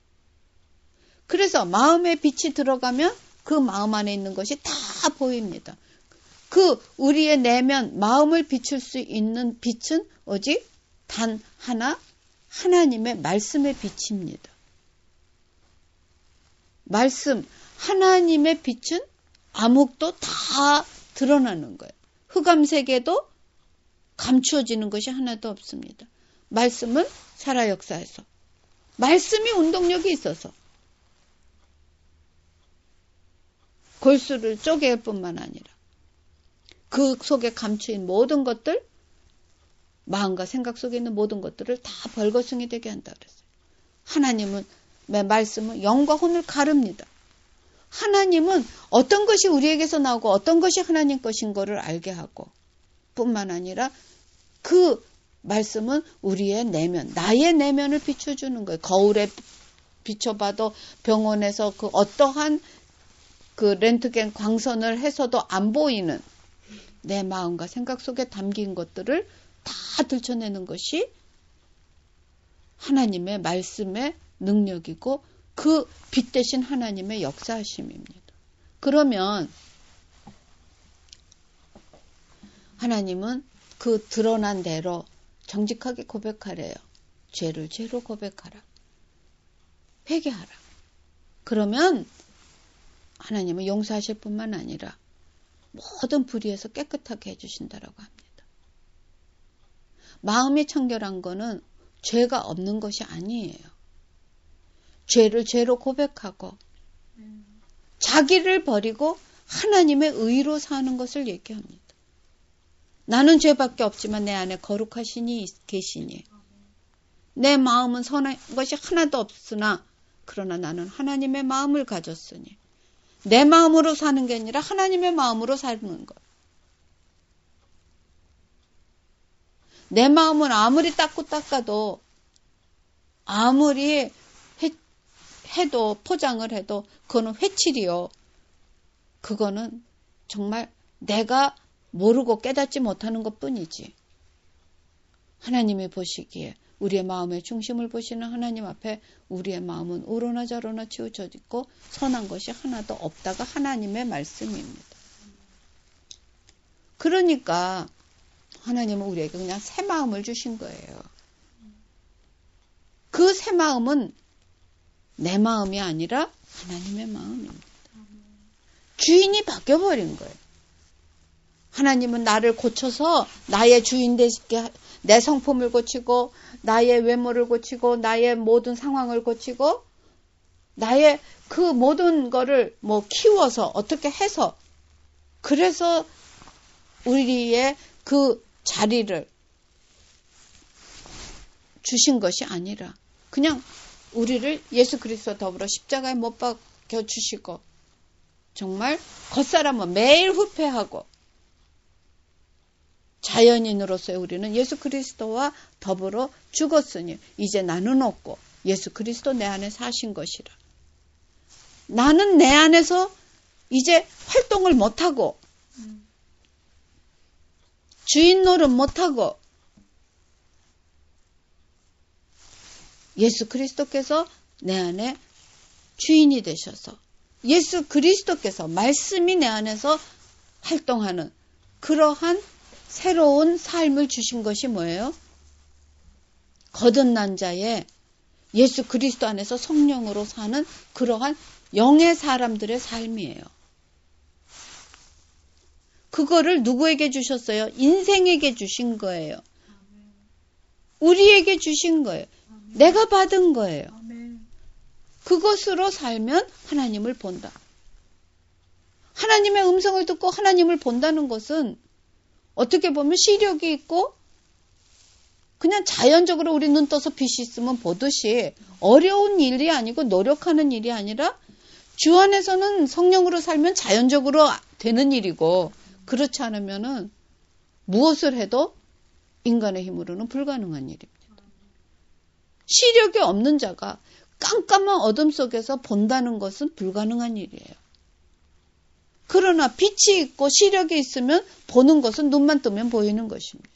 [SPEAKER 1] 그래서 마음에 빛이 들어가면 그 마음 안에 있는 것이 다 보입니다. 그 우리의 내면 마음을 비출 수 있는 빛은 오직 단 하나 하나님의 말씀의 빛입니다. 말씀 하나님의 빛은 암흑도 다 드러나는 거예요. 흑암색에도 감추어지는 것이 하나도 없습니다. 말씀은 살아 역사에서 말씀이 운동력이 있어서 골수를 쪼갤 뿐만 아니라 그 속에 감추인 모든 것들 마음과 생각 속에 있는 모든 것들을 다 벌거숭이 되게 한다 그랬어요. 하나님은 말씀은 영과 혼을 가릅니다. 하나님은 어떤 것이 우리에게서 나오고 어떤 것이 하나님 것인 거를 알게 하고 뿐만 아니라 그 말씀은 우리의 내면, 나의 내면을 비춰주는 거예요. 거울에 비춰봐도 병원에서 그 어떠한 그 렌트겐 광선을 해서도 안 보이는 내 마음과 생각 속에 담긴 것들을 다 들춰내는 것이 하나님의 말씀의 능력이고 그 빛 대신 하나님의 역사하심입니다. 그러면 하나님은 그 드러난 대로 정직하게 고백하래요. 죄를 죄로 고백하라. 회개하라. 그러면 하나님은 용서하실 뿐만 아니라 모든 불의에서 깨끗하게 해주신다라고 합니다. 마음이 청결한 거는 죄가 없는 것이 아니에요. 죄를 죄로 고백하고 자기를 버리고 하나님의 의로 사는 것을 얘기합니다. 나는 죄밖에 없지만 내 안에 거룩하시니 계시니 내 마음은 선한 것이 하나도 없으나 그러나 나는 하나님의 마음을 가졌으니 내 마음으로 사는 게 아니라 하나님의 마음으로 사는 것. 내 마음은 아무리 닦아도 아무리 해도 포장을 해도 그거는 회칠이요. 그거는 정말 내가 모르고 깨닫지 못하는 것뿐이지. 하나님이 보시기에 우리의 마음의 중심을 보시는 하나님 앞에 우리의 마음은 우로나 저로나 치우쳐 있고 선한 것이 하나도 없다가 하나님의 말씀입니다. 그러니까 하나님은 우리에게 그냥 새 마음을 주신 거예요. 그 새 마음은 내 마음이 아니라 하나님의 마음입니다. 주인이 바뀌어버린 거예요. 하나님은 나를 고쳐서 나의 주인 되시게 내 성품을 고치고 나의 외모를 고치고 나의 모든 상황을 고치고 나의 그 모든 거를 키워서 어떻게 해서 그래서 우리의 그 자리를 주신 것이 아니라 그냥 우리를 예수 그리스도 더불어 십자가에 못 박혀 주시고 정말 겉사람은 매일 후패하고 자연인으로서의 우리는 예수 그리스도와 더불어 죽었으니 이제 나는 없고 예수 그리스도 내 안에 사신 것이라. 나는 내 안에서 이제 활동을 못하고 주인 노릇 못하고 예수 그리스도께서 내 안에 주인이 되셔서 예수 그리스도께서 말씀이 내 안에서 활동하는 그러한 새로운 삶을 주신 것이 뭐예요? 거듭난 자의 예수 그리스도 안에서 성령으로 사는 그러한 영의 사람들의 삶이에요. 그거를 누구에게 주셨어요? 인생에게 주신 거예요. 우리에게 주신 거예요. 내가 받은 거예요. 그것으로 살면 하나님을 본다. 하나님의 음성을 듣고 하나님을 본다는 것은 어떻게 보면 시력이 있고 그냥 자연적으로 우리 눈 떠서 빛이 있으면 보듯이 어려운 일이 아니고 노력하는 일이 아니라 주 안에서는 성령으로 살면 자연적으로 되는 일이고 그렇지 않으면은 무엇을 해도 인간의 힘으로는 불가능한 일입니다. 시력이 없는 자가 깜깜한 어둠 속에서 본다는 것은 불가능한 일이에요. 그러나 빛이 있고 시력이 있으면 보는 것은 눈만 뜨면 보이는 것입니다.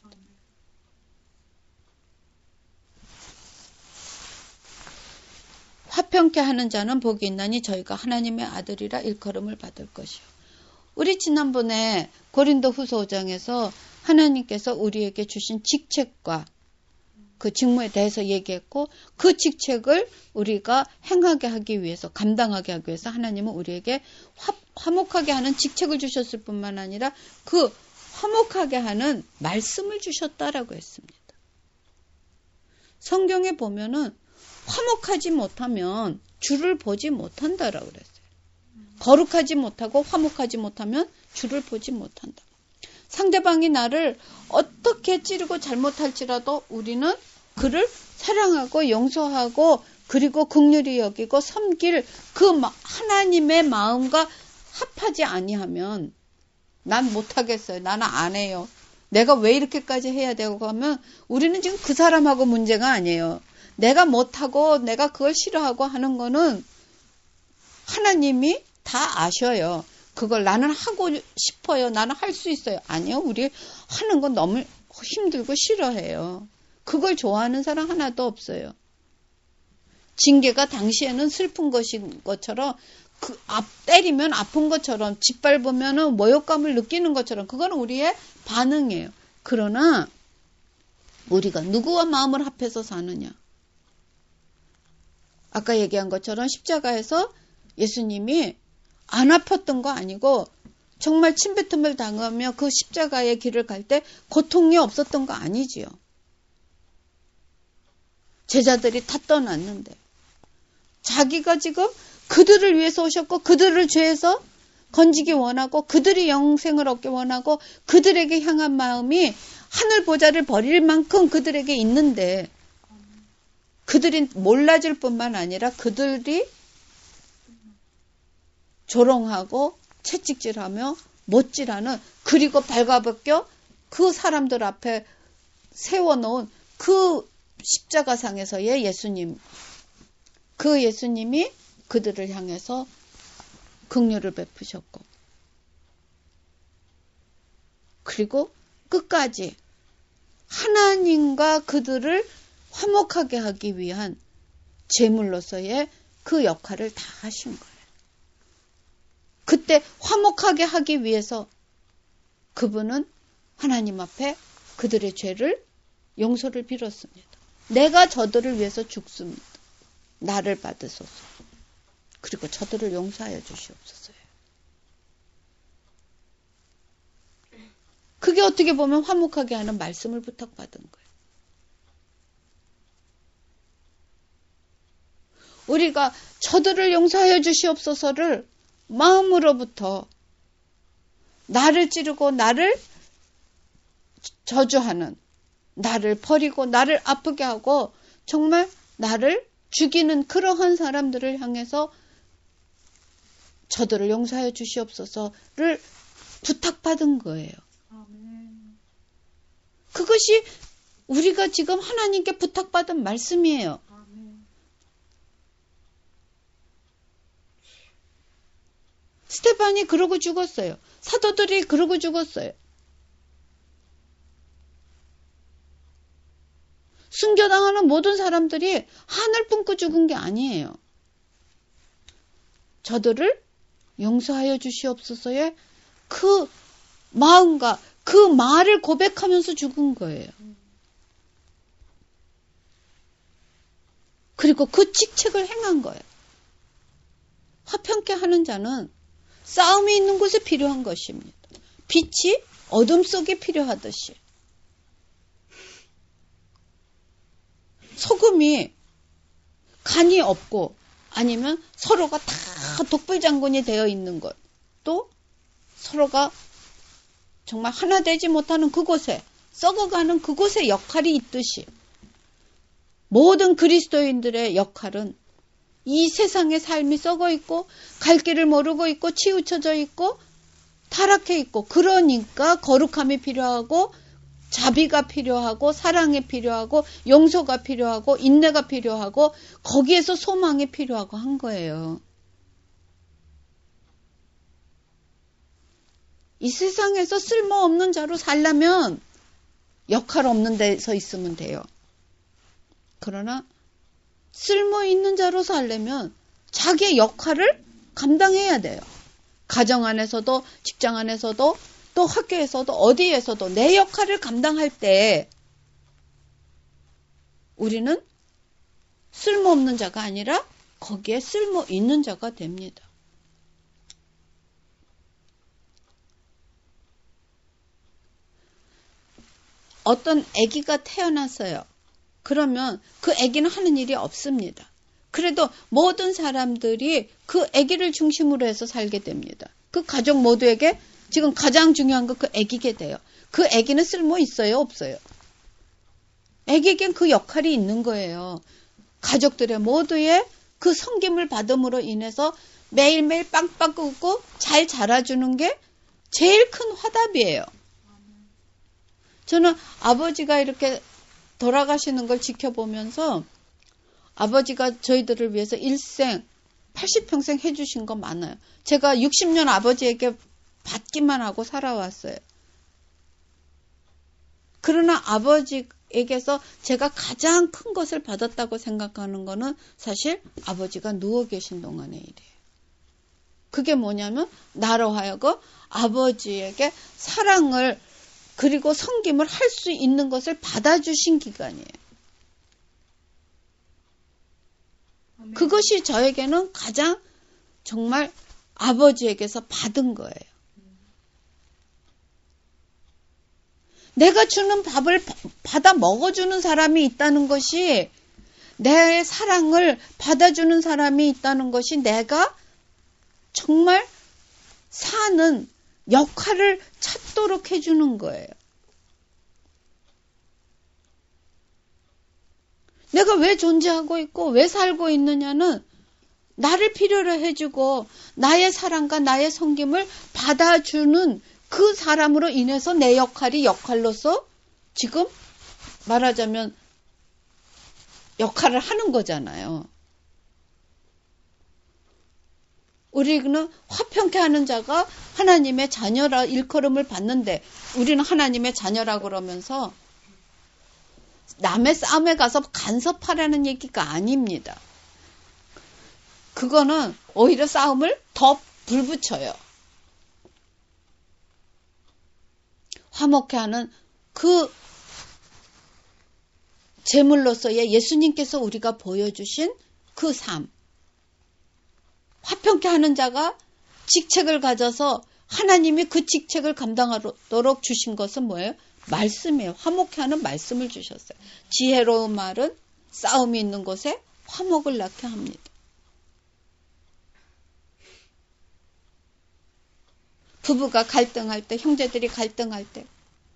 [SPEAKER 1] 화평케 하는 자는 복이 있나니 저희가 하나님의 아들이라 일컬음을 받을 것이요. 우리 지난번에 고린도후서 5장에서 하나님께서 우리에게 주신 직책과 그 직무에 대해서 얘기했고 그 직책을 우리가 행하게 하기 위해서 감당하게 하기 위해서 하나님은 우리에게 화목하게 하는 직책을 주셨을 뿐만 아니라 그 화목하게 하는 말씀을 주셨다라고 했습니다. 성경에 보면은 화목하지 못하면 주를 보지 못한다라고 그랬어요. 거룩하지 못하고 화목하지 못하면 주를 보지 못한다. 상대방이 나를 어떻게 찌르고 잘못할지라도 우리는 그를 사랑하고 용서하고 그리고 긍휼히 여기고 섬길 그 하나님의 마음과 합하지 아니하면 난 못하겠어요. 나는 안 해요. 내가 왜 이렇게까지 해야 되고 하면 우리는 지금 그 사람하고 문제가 아니에요. 내가 못하고 내가 그걸 싫어하고 하는 거는 하나님이 다 아셔요. 그걸 나는 하고 싶어요. 나는 할 수 있어요. 아니요. 우리 하는 건 너무 힘들고 싫어해요. 그걸 좋아하는 사람 하나도 없어요. 징계가 당시에는 슬픈 것인 것처럼 때리면 아픈 것처럼 짓밟으면 모욕감을 느끼는 것처럼 그건 우리의 반응이에요. 그러나 우리가 누구와 마음을 합해서 사느냐. 아까 얘기한 것처럼 십자가에서 예수님이 안 아팠던 거 아니고 정말 침뱉음을 당하며 그 십자가의 길을 갈 때 고통이 없었던 거 아니지요. 제자들이 다 떠났는데 자기가 지금 그들을 위해서 오셨고 그들을 죄에서 건지기 원하고 그들이 영생을 얻기 원하고 그들에게 향한 마음이 하늘 보좌를 버릴 만큼 그들에게 있는데 그들이 몰라질 뿐만 아니라 그들이 조롱하고 채찍질하며 못질하는, 그리고 발가벗겨 그 사람들 앞에 세워놓은 그 십자가상에서의 예수님, 그 예수님이 그들을 향해서 긍휼을 베푸셨고, 그리고 끝까지 하나님과 그들을 화목하게 하기 위한 제물로서의 그 역할을 다 하신 거예요. 그때 화목하게 하기 위해서 그분은 하나님 앞에 그들의 죄를 용서를 빌었습니다. 내가 저들을 위해서 죽습니다. 나를 받으소서. 그리고 저들을 용서하여 주시옵소서. 그게 어떻게 보면 화목하게 하는 말씀을 부탁받은 거예요. 우리가 저들을 용서하여 주시옵소서를 마음으로부터 나를 찌르고 나를 저주하는, 나를 버리고 나를 아프게 하고 정말 나를 죽이는 그러한 사람들을 향해서 저들을 용서하여 주시옵소서를 부탁받은 거예요. 그것이 우리가 지금 하나님께 부탁받은 말씀이에요. 스테반이 그러고 죽었어요. 사도들이 그러고 죽었어요. 순교당하는 모든 사람들이 하늘 뿜고 죽은 게 아니에요. 저들을 용서하여 주시옵소서의 그 마음과 그 말을 고백하면서 죽은 거예요. 그리고 그 직책을 행한 거예요. 화평케 하는 자는 싸움이 있는 곳에 필요한 것입니다. 빛이 어둠 속에 필요하듯이. 소금이 간이 없고 아니면 서로가 다 독불장군이 되어 있는 것, 또 서로가 정말 하나 되지 못하는 그곳에, 썩어가는 그곳에 역할이 있듯이 모든 그리스도인들의 역할은 이 세상의 삶이 썩어 있고 갈 길을 모르고 있고 치우쳐져 있고 타락해 있고, 그러니까 거룩함이 필요하고 자비가 필요하고 사랑이 필요하고 용서가 필요하고 인내가 필요하고 거기에서 소망이 필요하고 한 거예요. 이 세상에서 쓸모없는 자로 살려면 역할 없는 데서 있으면 돼요. 그러나 쓸모 있는 자로 살려면 자기의 역할을 감당해야 돼요. 가정 안에서도 직장 안에서도 또 학교에서도 어디에서도 내 역할을 감당할 때 우리는 쓸모없는 자가 아니라 거기에 쓸모 있는 자가 됩니다. 어떤 아기가 태어났어요. 그러면 그 아기는 하는 일이 없습니다. 그래도 모든 사람들이 그 아기를 중심으로 해서 살게 됩니다. 그 가족 모두에게 지금 가장 중요한 건 그 아기게 돼요. 그 아기는 쓸모 있어요? 없어요? 아기에겐 그 역할이 있는 거예요. 가족들의 모두의 그 섬김을 받음으로 인해서 매일매일 빵빵 굽고 잘 자라주는 게 제일 큰 화답이에요. 저는 아버지가 이렇게 돌아가시는 걸 지켜보면서 아버지가 저희들을 위해서 일생 80평생 해주신 거 많아요. 제가 60년 아버지에게 받기만 하고 살아왔어요. 그러나 아버지에게서 제가 가장 큰 것을 받았다고 생각하는 거는 사실 아버지가 누워 계신 동안의 일이에요. 그게 뭐냐면 나로 하여금 아버지에게 사랑을 그리고 섬김을 할 수 있는 것을 받아주신 기간이에요. 그것이 저에게는 가장 정말 아버지에게서 받은 거예요. 내가 주는 밥을 받아 먹어주는 사람이 있다는 것이, 내 사랑을 받아주는 사람이 있다는 것이 내가 정말 사는 역할을 찾도록 해주는 거예요. 내가 왜 존재하고 있고 왜 살고 있느냐는 나를 필요로 해주고 나의 사랑과 나의 섬김을 받아주는 그 사람으로 인해서 내 역할로서 지금 말하자면 역할을 하는 거잖아요. 우리는 화평케 하는 자가 하나님의 자녀라 일컬음을 받는데 우리는 하나님의 자녀라 그러면서 남의 싸움에 가서 간섭하라는 얘기가 아닙니다. 그거는 오히려 싸움을 더 불붙여요. 화목케 하는 그 제물로서의 예수님께서 우리가 보여주신 그 삶. 화평케 하는 자가 직책을 가져서 하나님이 그 직책을 감당하도록 주신 것은 뭐예요? 말씀이에요. 화목케 하는 말씀을 주셨어요. 지혜로운 말은 싸움이 있는 곳에 화목을 낳게 합니다. 부부가 갈등할 때, 형제들이 갈등할 때,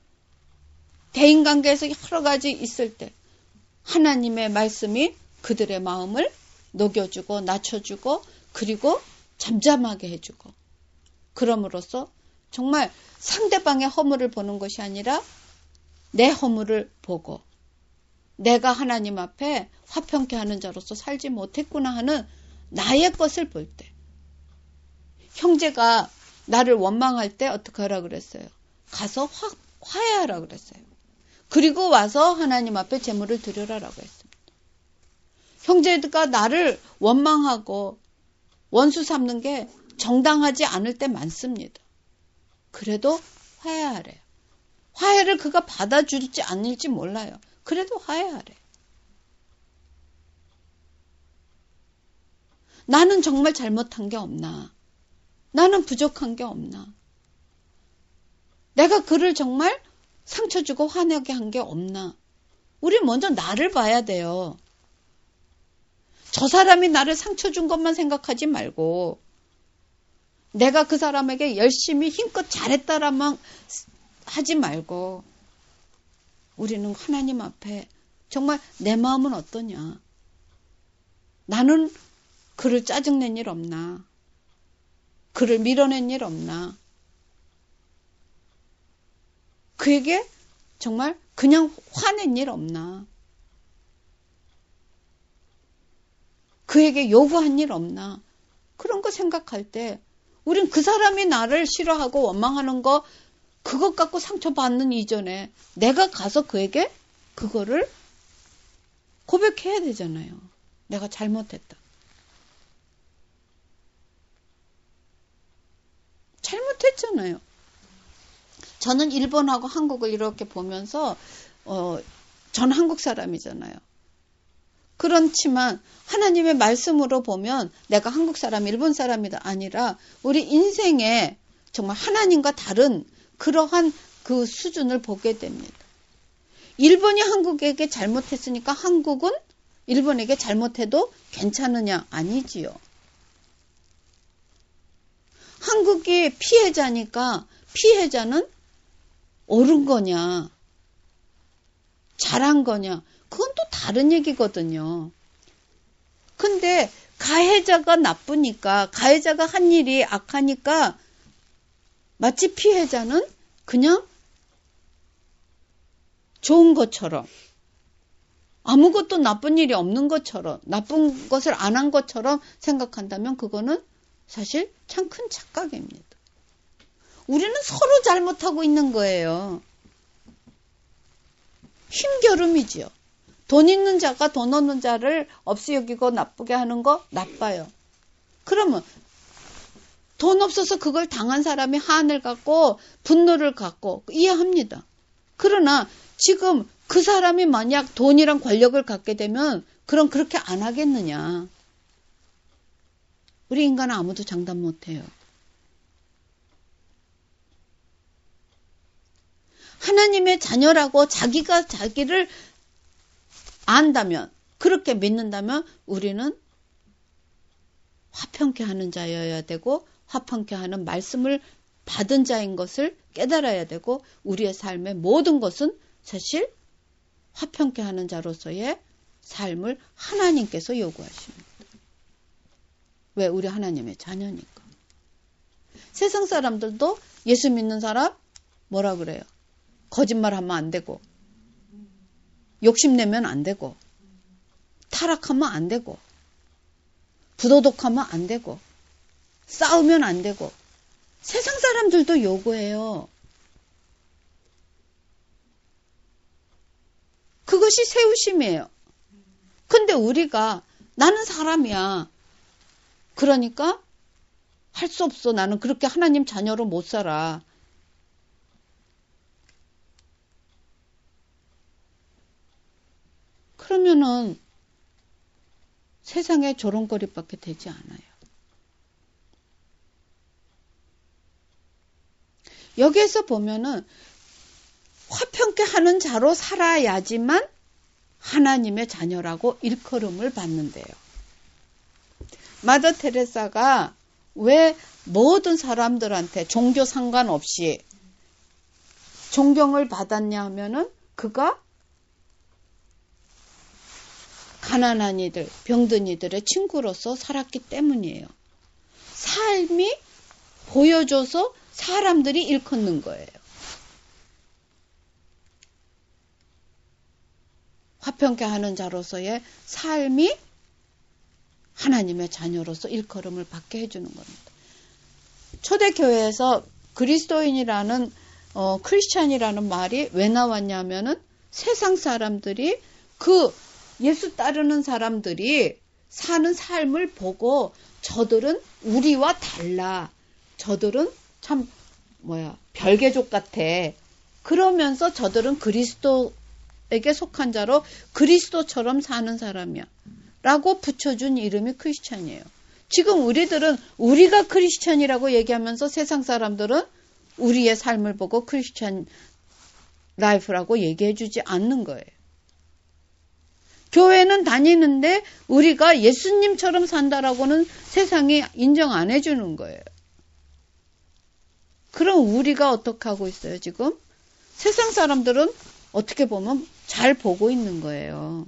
[SPEAKER 1] 대인관계에서 여러 가지 있을 때 하나님의 말씀이 그들의 마음을 녹여주고 낮춰주고 그리고 잠잠하게 해주고 그럼으로써 정말 상대방의 허물을 보는 것이 아니라 내 허물을 보고 내가 하나님 앞에 화평케 하는 자로서 살지 못했구나 하는 나의 것을 볼 때 형제가 나를 원망할 때 어떻게 하라 그랬어요? 가서 화해하라 그랬어요. 그리고 와서 하나님 앞에 제물을 드려라라고 했습니다. 형제가 나를 원망하고 원수 삼는 게 정당하지 않을 때 많습니다. 그래도 화해하래요. 화해를 그가 받아줄지 않을지 몰라요. 그래도 화해하래. 나는 정말 잘못한 게 없나? 나는 부족한 게 없나? 내가 그를 정말 상처 주고 화나게 한 게 없나? 우리 먼저 나를 봐야 돼요. 저 사람이 나를 상처 준 것만 생각하지 말고 내가 그 사람에게 열심히 힘껏 잘했다라만 하지 말고 우리는 하나님 앞에 정말 내 마음은 어떠냐? 나는 그를 짜증낸 일 없나? 그를 밀어낸 일 없나? 그에게 정말 그냥 화낸 일 없나? 그에게 요구한 일 없나? 그런 거 생각할 때 우린 그 사람이 나를 싫어하고 원망하는 거 그것 갖고 상처받는 이전에 내가 가서 그에게 그거를 고백해야 되잖아요. 내가 잘못했다. 잘못했잖아요. 저는 일본하고 한국을 이렇게 보면서 전 한국 사람이잖아요. 그렇지만 하나님의 말씀으로 보면 내가 한국 사람, 일본 사람이다 아니라 우리 인생에 정말 하나님과 다른 그러한 그 수준을 보게 됩니다. 일본이 한국에게 잘못했으니까 한국은 일본에게 잘못해도 괜찮으냐? 아니지요. 한국이 피해자니까 피해자는 옳은 거냐? 잘한 거냐? 그건 또 다른 얘기거든요. 근데 가해자가 나쁘니까 가해자가 한 일이 악하니까 마치 피해자는 그냥 좋은 것처럼 아무것도 나쁜 일이 없는 것처럼 나쁜 것을 안 한 것처럼 생각한다면 그거는 사실 참 큰 착각입니다. 우리는 서로 잘못하고 있는 거예요. 힘겨름이지요. 돈 있는 자가 돈 없는 자를 없이 여기고 나쁘게 하는 거 나빠요. 그러면 돈 없어서 그걸 당한 사람이 한을 갖고 분노를 갖고 이해합니다. 그러나 지금 그 사람이 만약 돈이랑 권력을 갖게 되면 그럼 그렇게 안 하겠느냐. 우리 인간은 아무도 장담 못해요. 하나님의 자녀라고 자기가 자기를 안다면, 그렇게 믿는다면 우리는 화평케 하는 자여야 되고 화평케 하는 말씀을 받은 자인 것을 깨달아야 되고 우리의 삶의 모든 것은 사실 화평케 하는 자로서의 삶을 하나님께서 요구하십니다. 왜? 우리 하나님의 자녀니까. 세상 사람들도 예수 믿는 사람 뭐라 그래요? 거짓말하면 안 되고, 욕심내면 안 되고, 타락하면 안 되고, 부도덕하면 안 되고, 싸우면 안 되고, 세상 사람들도 요구해요. 그것이 세우심이에요. 근데 우리가 나는 사람이야. 그러니까 할 수 없어. 나는 그렇게 하나님 자녀로 못 살아. 그러면은 세상에 조롱거리밖에 되지 않아요. 여기에서 보면은 화평케 하는 자로 살아야지만 하나님의 자녀라고 일컬음을 받는데요. 마더 테레사가 왜 모든 사람들한테 종교 상관없이 존경을 받았냐 하면은 그가 가난한 이들, 병든 이들의 친구로서 살았기 때문이에요. 삶이 보여줘서 사람들이 일컫는 거예요. 화평케 하는 자로서의 삶이 하나님의 자녀로서 일컬음을 받게 해주는 겁니다. 초대교회에서 그리스도인이라는 크리스찬이라는 말이 왜 나왔냐면은 세상 사람들이 그 예수 따르는 사람들이 사는 삶을 보고 저들은 우리와 달라. 저들은 참 별개족 같아. 그러면서 저들은 그리스도에게 속한 자로 그리스도처럼 사는 사람이야. 라고 붙여준 이름이 크리스찬이에요. 지금 우리들은 우리가 크리스찬이라고 얘기하면서 세상 사람들은 우리의 삶을 보고 크리스찬 라이프라고 얘기해주지 않는 거예요. 교회는 다니는데 우리가 예수님처럼 산다라고는 세상이 인정 안 해주는 거예요. 그럼 우리가 어떻게 하고 있어요, 지금? 세상 사람들은 어떻게 보면 잘 보고 있는 거예요.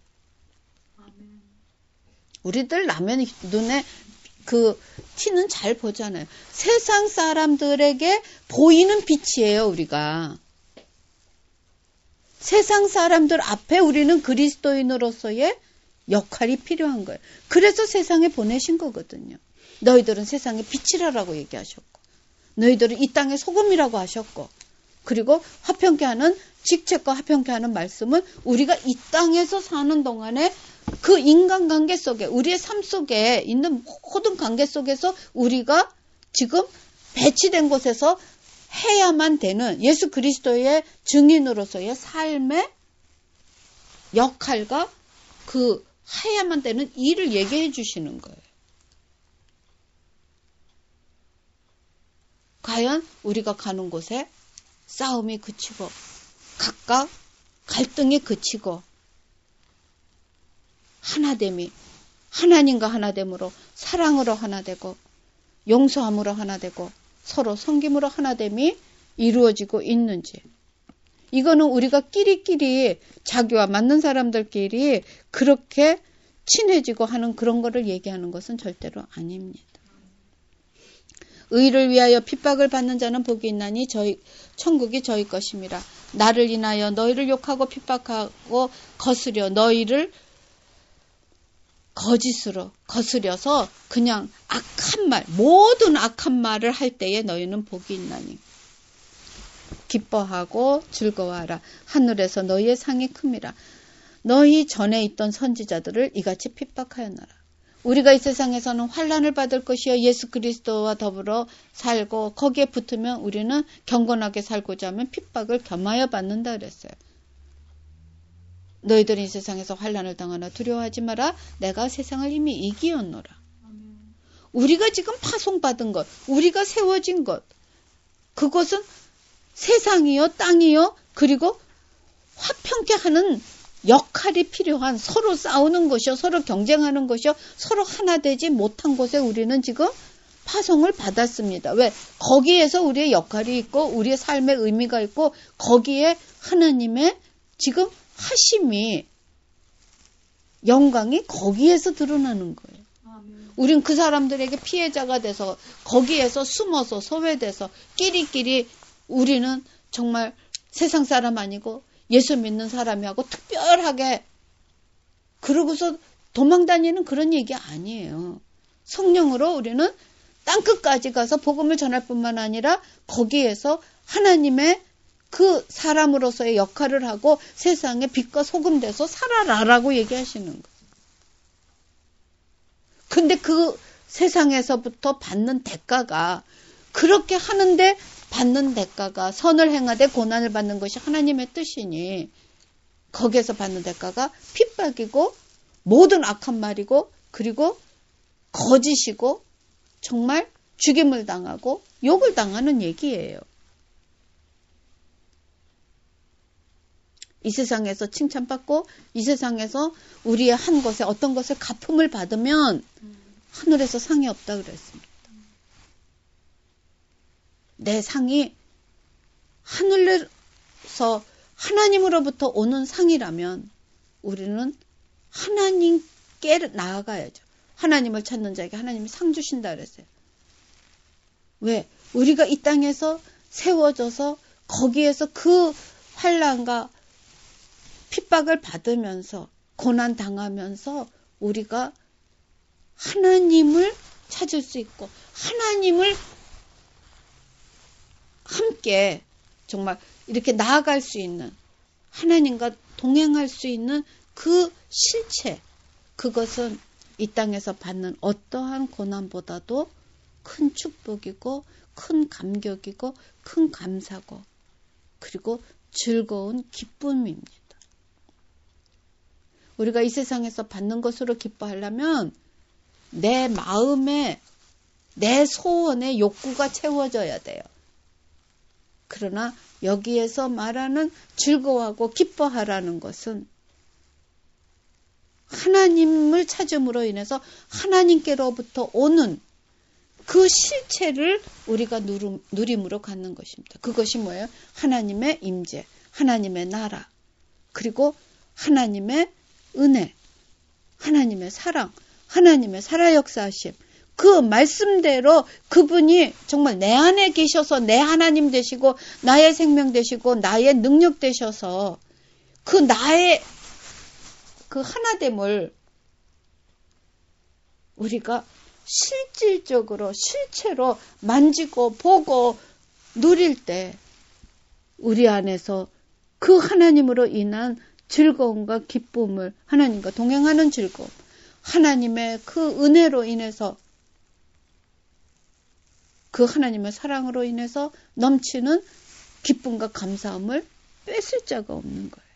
[SPEAKER 1] 우리들 남의 눈에 그 티는 잘 보잖아요. 세상 사람들에게 보이는 빛이에요, 우리가. 세상 사람들 앞에 우리는 그리스도인으로서의 역할이 필요한 거예요. 그래서 세상에 보내신 거거든요. 너희들은 세상의 빛이라고 얘기하셨고, 너희들은 이 땅의 소금이라고 하셨고, 그리고 화평케 하는 직책과 화평케 하는 말씀은 우리가 이 땅에서 사는 동안에 그 인간관계 속에, 우리의 삶 속에 있는 모든 관계 속에서 우리가 지금 배치된 곳에서 해야만 되는 예수 그리스도의 증인으로서의 삶의 역할과 그 해야만 되는 일을 얘기해 주시는 거예요. 과연 우리가 가는 곳에 싸움이 그치고 각각 갈등이 그치고 하나됨이 하나님과 하나됨으로 사랑으로 하나되고 용서함으로 하나되고 서로 섬김으로 하나됨이 이루어지고 있는지, 이거는 우리가 끼리끼리 자기와 맞는 사람들끼리 그렇게 친해지고 하는 그런 거를 얘기하는 것은 절대로 아닙니다. 의를 위하여 핍박을 받는 자는 복이 있나니 천국이 저희 것임이라. 나를 인하여 너희를 욕하고 핍박하고 거스려 너희를 거짓으로 거스려서 그냥 악한 말, 모든 악한 말을 할 때에 너희는 복이 있나니. 기뻐하고 즐거워하라. 하늘에서 너희의 상이 큼이라. 너희 전에 있던 선지자들을 이같이 핍박하였나라. 우리가 이 세상에서는 환난을 받을 것이요 예수 그리스도와 더불어 살고 거기에 붙으면 우리는 경건하게 살고자 하면 핍박을 겸하여 받는다 그랬어요. 너희들이 이 세상에서 환난을 당하나 두려워하지 마라. 내가 세상을 이미 이기었노라. 우리가 지금 파송받은 것, 우리가 세워진 것, 그것은 세상이요 땅이요 그리고 화평케 하는 역할이 필요한, 서로 싸우는 것이요 서로 경쟁하는 것이요 서로 하나 되지 못한 곳에 우리는 지금 파송을 받았습니다. 왜? 거기에서 우리의 역할이 있고 우리의 삶의 의미가 있고 거기에 하나님의 지금 하심이 영광이 거기에서 드러나는 거예요. 우린 그 사람들에게 피해자가 돼서 거기에서 숨어서 소외돼서 끼리끼리 우리는 정말 세상 사람 아니고 예수 믿는 사람이하고 특별하게 그러고서 도망다니는 그런 얘기 아니에요. 성령으로 우리는 땅끝까지 가서 복음을 전할 뿐만 아니라 거기에서 하나님의 그 사람으로서의 역할을 하고 세상에 빛과 소금 돼서 살아라라고 얘기하시는 거예요. 근데 그 세상에서부터 받는 대가가 그렇게 하는데 받는 대가가 선을 행하되 고난을 받는 것이 하나님의 뜻이니 거기에서 받는 대가가 핍박이고 모든 악한 말이고 그리고 거짓이고 정말 죽임을 당하고 욕을 당하는 얘기예요. 이 세상에서 칭찬받고 이 세상에서 우리의 한 것에 어떤 것을 갚음을 받으면 하늘에서 상이 없다 그랬습니다. 내 상이 하늘에서 하나님으로부터 오는 상이라면 우리는 하나님께 나아가야죠. 하나님을 찾는 자에게 하나님이 상 주신다 그랬어요. 왜? 우리가 이 땅에서 세워져서 거기에서 그 환난과 핍박을 받으면서 고난 당하면서 우리가 하나님을 찾을 수 있고 하나님을 함께 정말 이렇게 나아갈 수 있는 하나님과 동행할 수 있는 그 실체 그것은 이 땅에서 받는 어떠한 고난보다도 큰 축복이고 큰 감격이고 큰 감사고 그리고 즐거운 기쁨입니다. 우리가 이 세상에서 받는 것으로 기뻐하려면 내 마음에 내 소원의 욕구가 채워져야 돼요. 그러나 여기에서 말하는 즐거워하고 기뻐하라는 것은 하나님을 찾음으로 인해서 하나님께로부터 오는 그 실체를 우리가 누림으로 갖는 것입니다. 그것이 뭐예요? 하나님의 임재, 하나님의 나라, 그리고 하나님의 은혜, 하나님의 사랑, 하나님의 살아역사하심. 그 말씀대로 그분이 정말 내 안에 계셔서 내 하나님 되시고 나의 생명 되시고 나의 능력 되셔서 그 나의 그 하나됨을 우리가 실질적으로 실체로 만지고 보고 누릴 때 우리 안에서 그 하나님으로 인한 즐거움과 기쁨을 하나님과 동행하는 즐거움 하나님의 그 은혜로 인해서 그 하나님의 사랑으로 인해서 넘치는 기쁨과 감사함을 뺏을 자가 없는 거예요.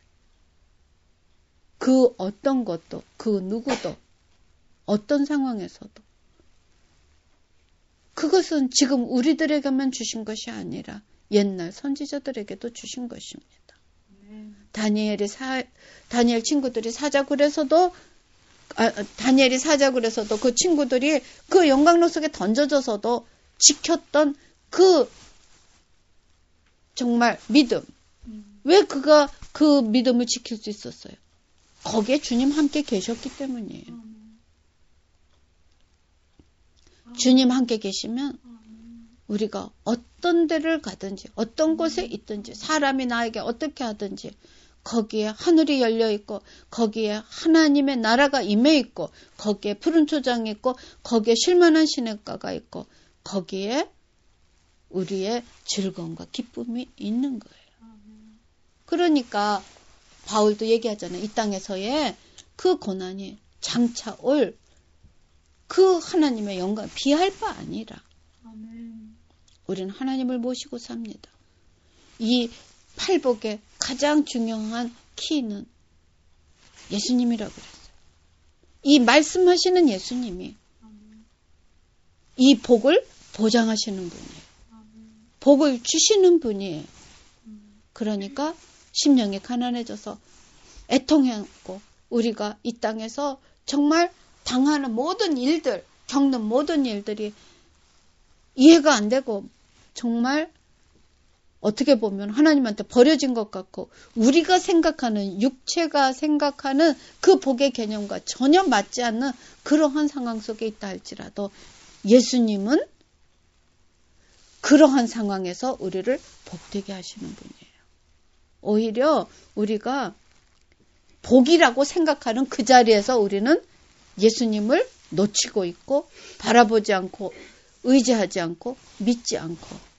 [SPEAKER 1] 그 어떤 것도 그 누구도 어떤 상황에서도 그것은 지금 우리들에게만 주신 것이 아니라 옛날 선지자들에게도 주신 것입니다. 다니엘 친구들이 사자굴에서도 다니엘이 사자굴에서도 그 친구들이 그 영광로 속에 던져져서도 지켰던 그 정말 믿음. 왜 그가 그 믿음을 지킬 수 있었어요? 거기에 주님 함께 계셨기 때문이에요. 주님 함께 계시면 우리가 어떤 데를 가든지 어떤 곳에 있든지 사람이 나에게 어떻게 하든지 거기에 하늘이 열려 있고 거기에 하나님의 나라가 임해 있고 거기에 푸른 초장이 있고 거기에 쉴만한 시냇가가 있고 거기에 우리의 즐거움과 기쁨이 있는 거예요. 그러니까 바울도 얘기하잖아요. 이 땅에서의 그 고난이 장차 올 그 하나님의 영광 비할 바 아니라 우리는 하나님을 모시고 삽니다. 이 팔복의 가장 중요한 키는 예수님이라고 그랬어요. 이 말씀하시는 예수님이 이 복을 보장하시는 분이에요. 복을 주시는 분이에요. 그러니까 심령이 가난해져서 애통하고 우리가 이 땅에서 정말 당하는 모든 일들, 겪는 모든 일들이 이해가 안 되고 정말 어떻게 보면 하나님한테 버려진 것 같고 우리가 생각하는 육체가 생각하는 그 복의 개념과 전혀 맞지 않는 그러한 상황 속에 있다 할지라도 예수님은 그러한 상황에서 우리를 복되게 하시는 분이에요. 오히려 우리가 복이라고 생각하는 그 자리에서 우리는 예수님을 놓치고 있고 바라보지 않고 의지하지 않고 믿지 않고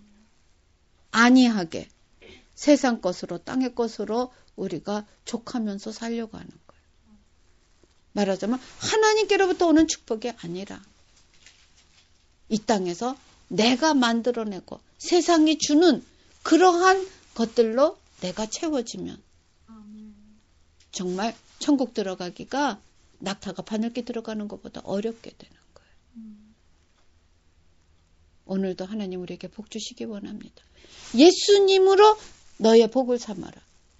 [SPEAKER 1] 안이하게 세상 것으로 땅의 것으로 우리가 족하면서 살려고 하는 거예요. 말하자면 하나님께로부터 오는 축복이 아니라 이 땅에서 내가 만들어내고 세상이 주는 그러한 것들로 내가 채워지면 정말 천국 들어가기가 낙타가 바늘기 들어가는 것보다 어렵게 되는 거예요. 오늘도 하나님 우리에게 복 주시기 원합니다. 예수님으로 너의 복을 삼아라.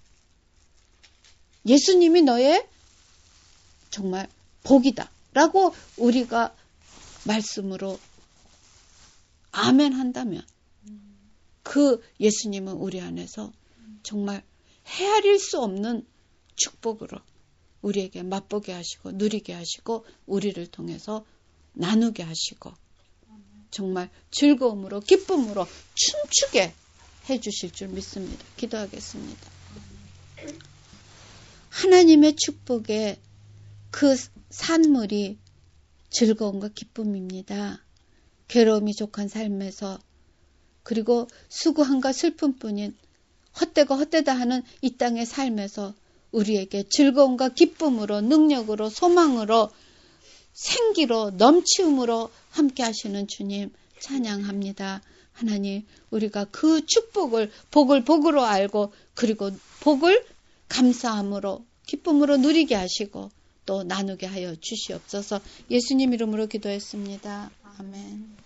[SPEAKER 1] 예수님이 너의 정말 복이다 라고 우리가 말씀으로 아멘 한다면 그 예수님은 우리 안에서 정말 헤아릴 수 없는 축복으로 우리에게 맛보게 하시고 누리게 하시고 우리를 통해서 나누게 하시고 정말 즐거움으로 기쁨으로 춤추게 해주실 줄 믿습니다. 기도하겠습니다. 하나님의 축복의 그 산물이 즐거움과 기쁨입니다. 괴로움이 족한 삶에서 그리고 수고함과 슬픔뿐인 헛되고 헛되다 하는 이 땅의 삶에서 우리에게 즐거움과 기쁨으로 능력으로 소망으로 생기로 넘치움으로 함께 하시는 주님 찬양합니다. 하나님 우리가 그 축복을 복을 복으로 알고 그리고 복을 감사함으로 기쁨으로 누리게 하시고 또 나누게 하여 주시옵소서. 예수님 이름으로 기도했습니다. 아멘.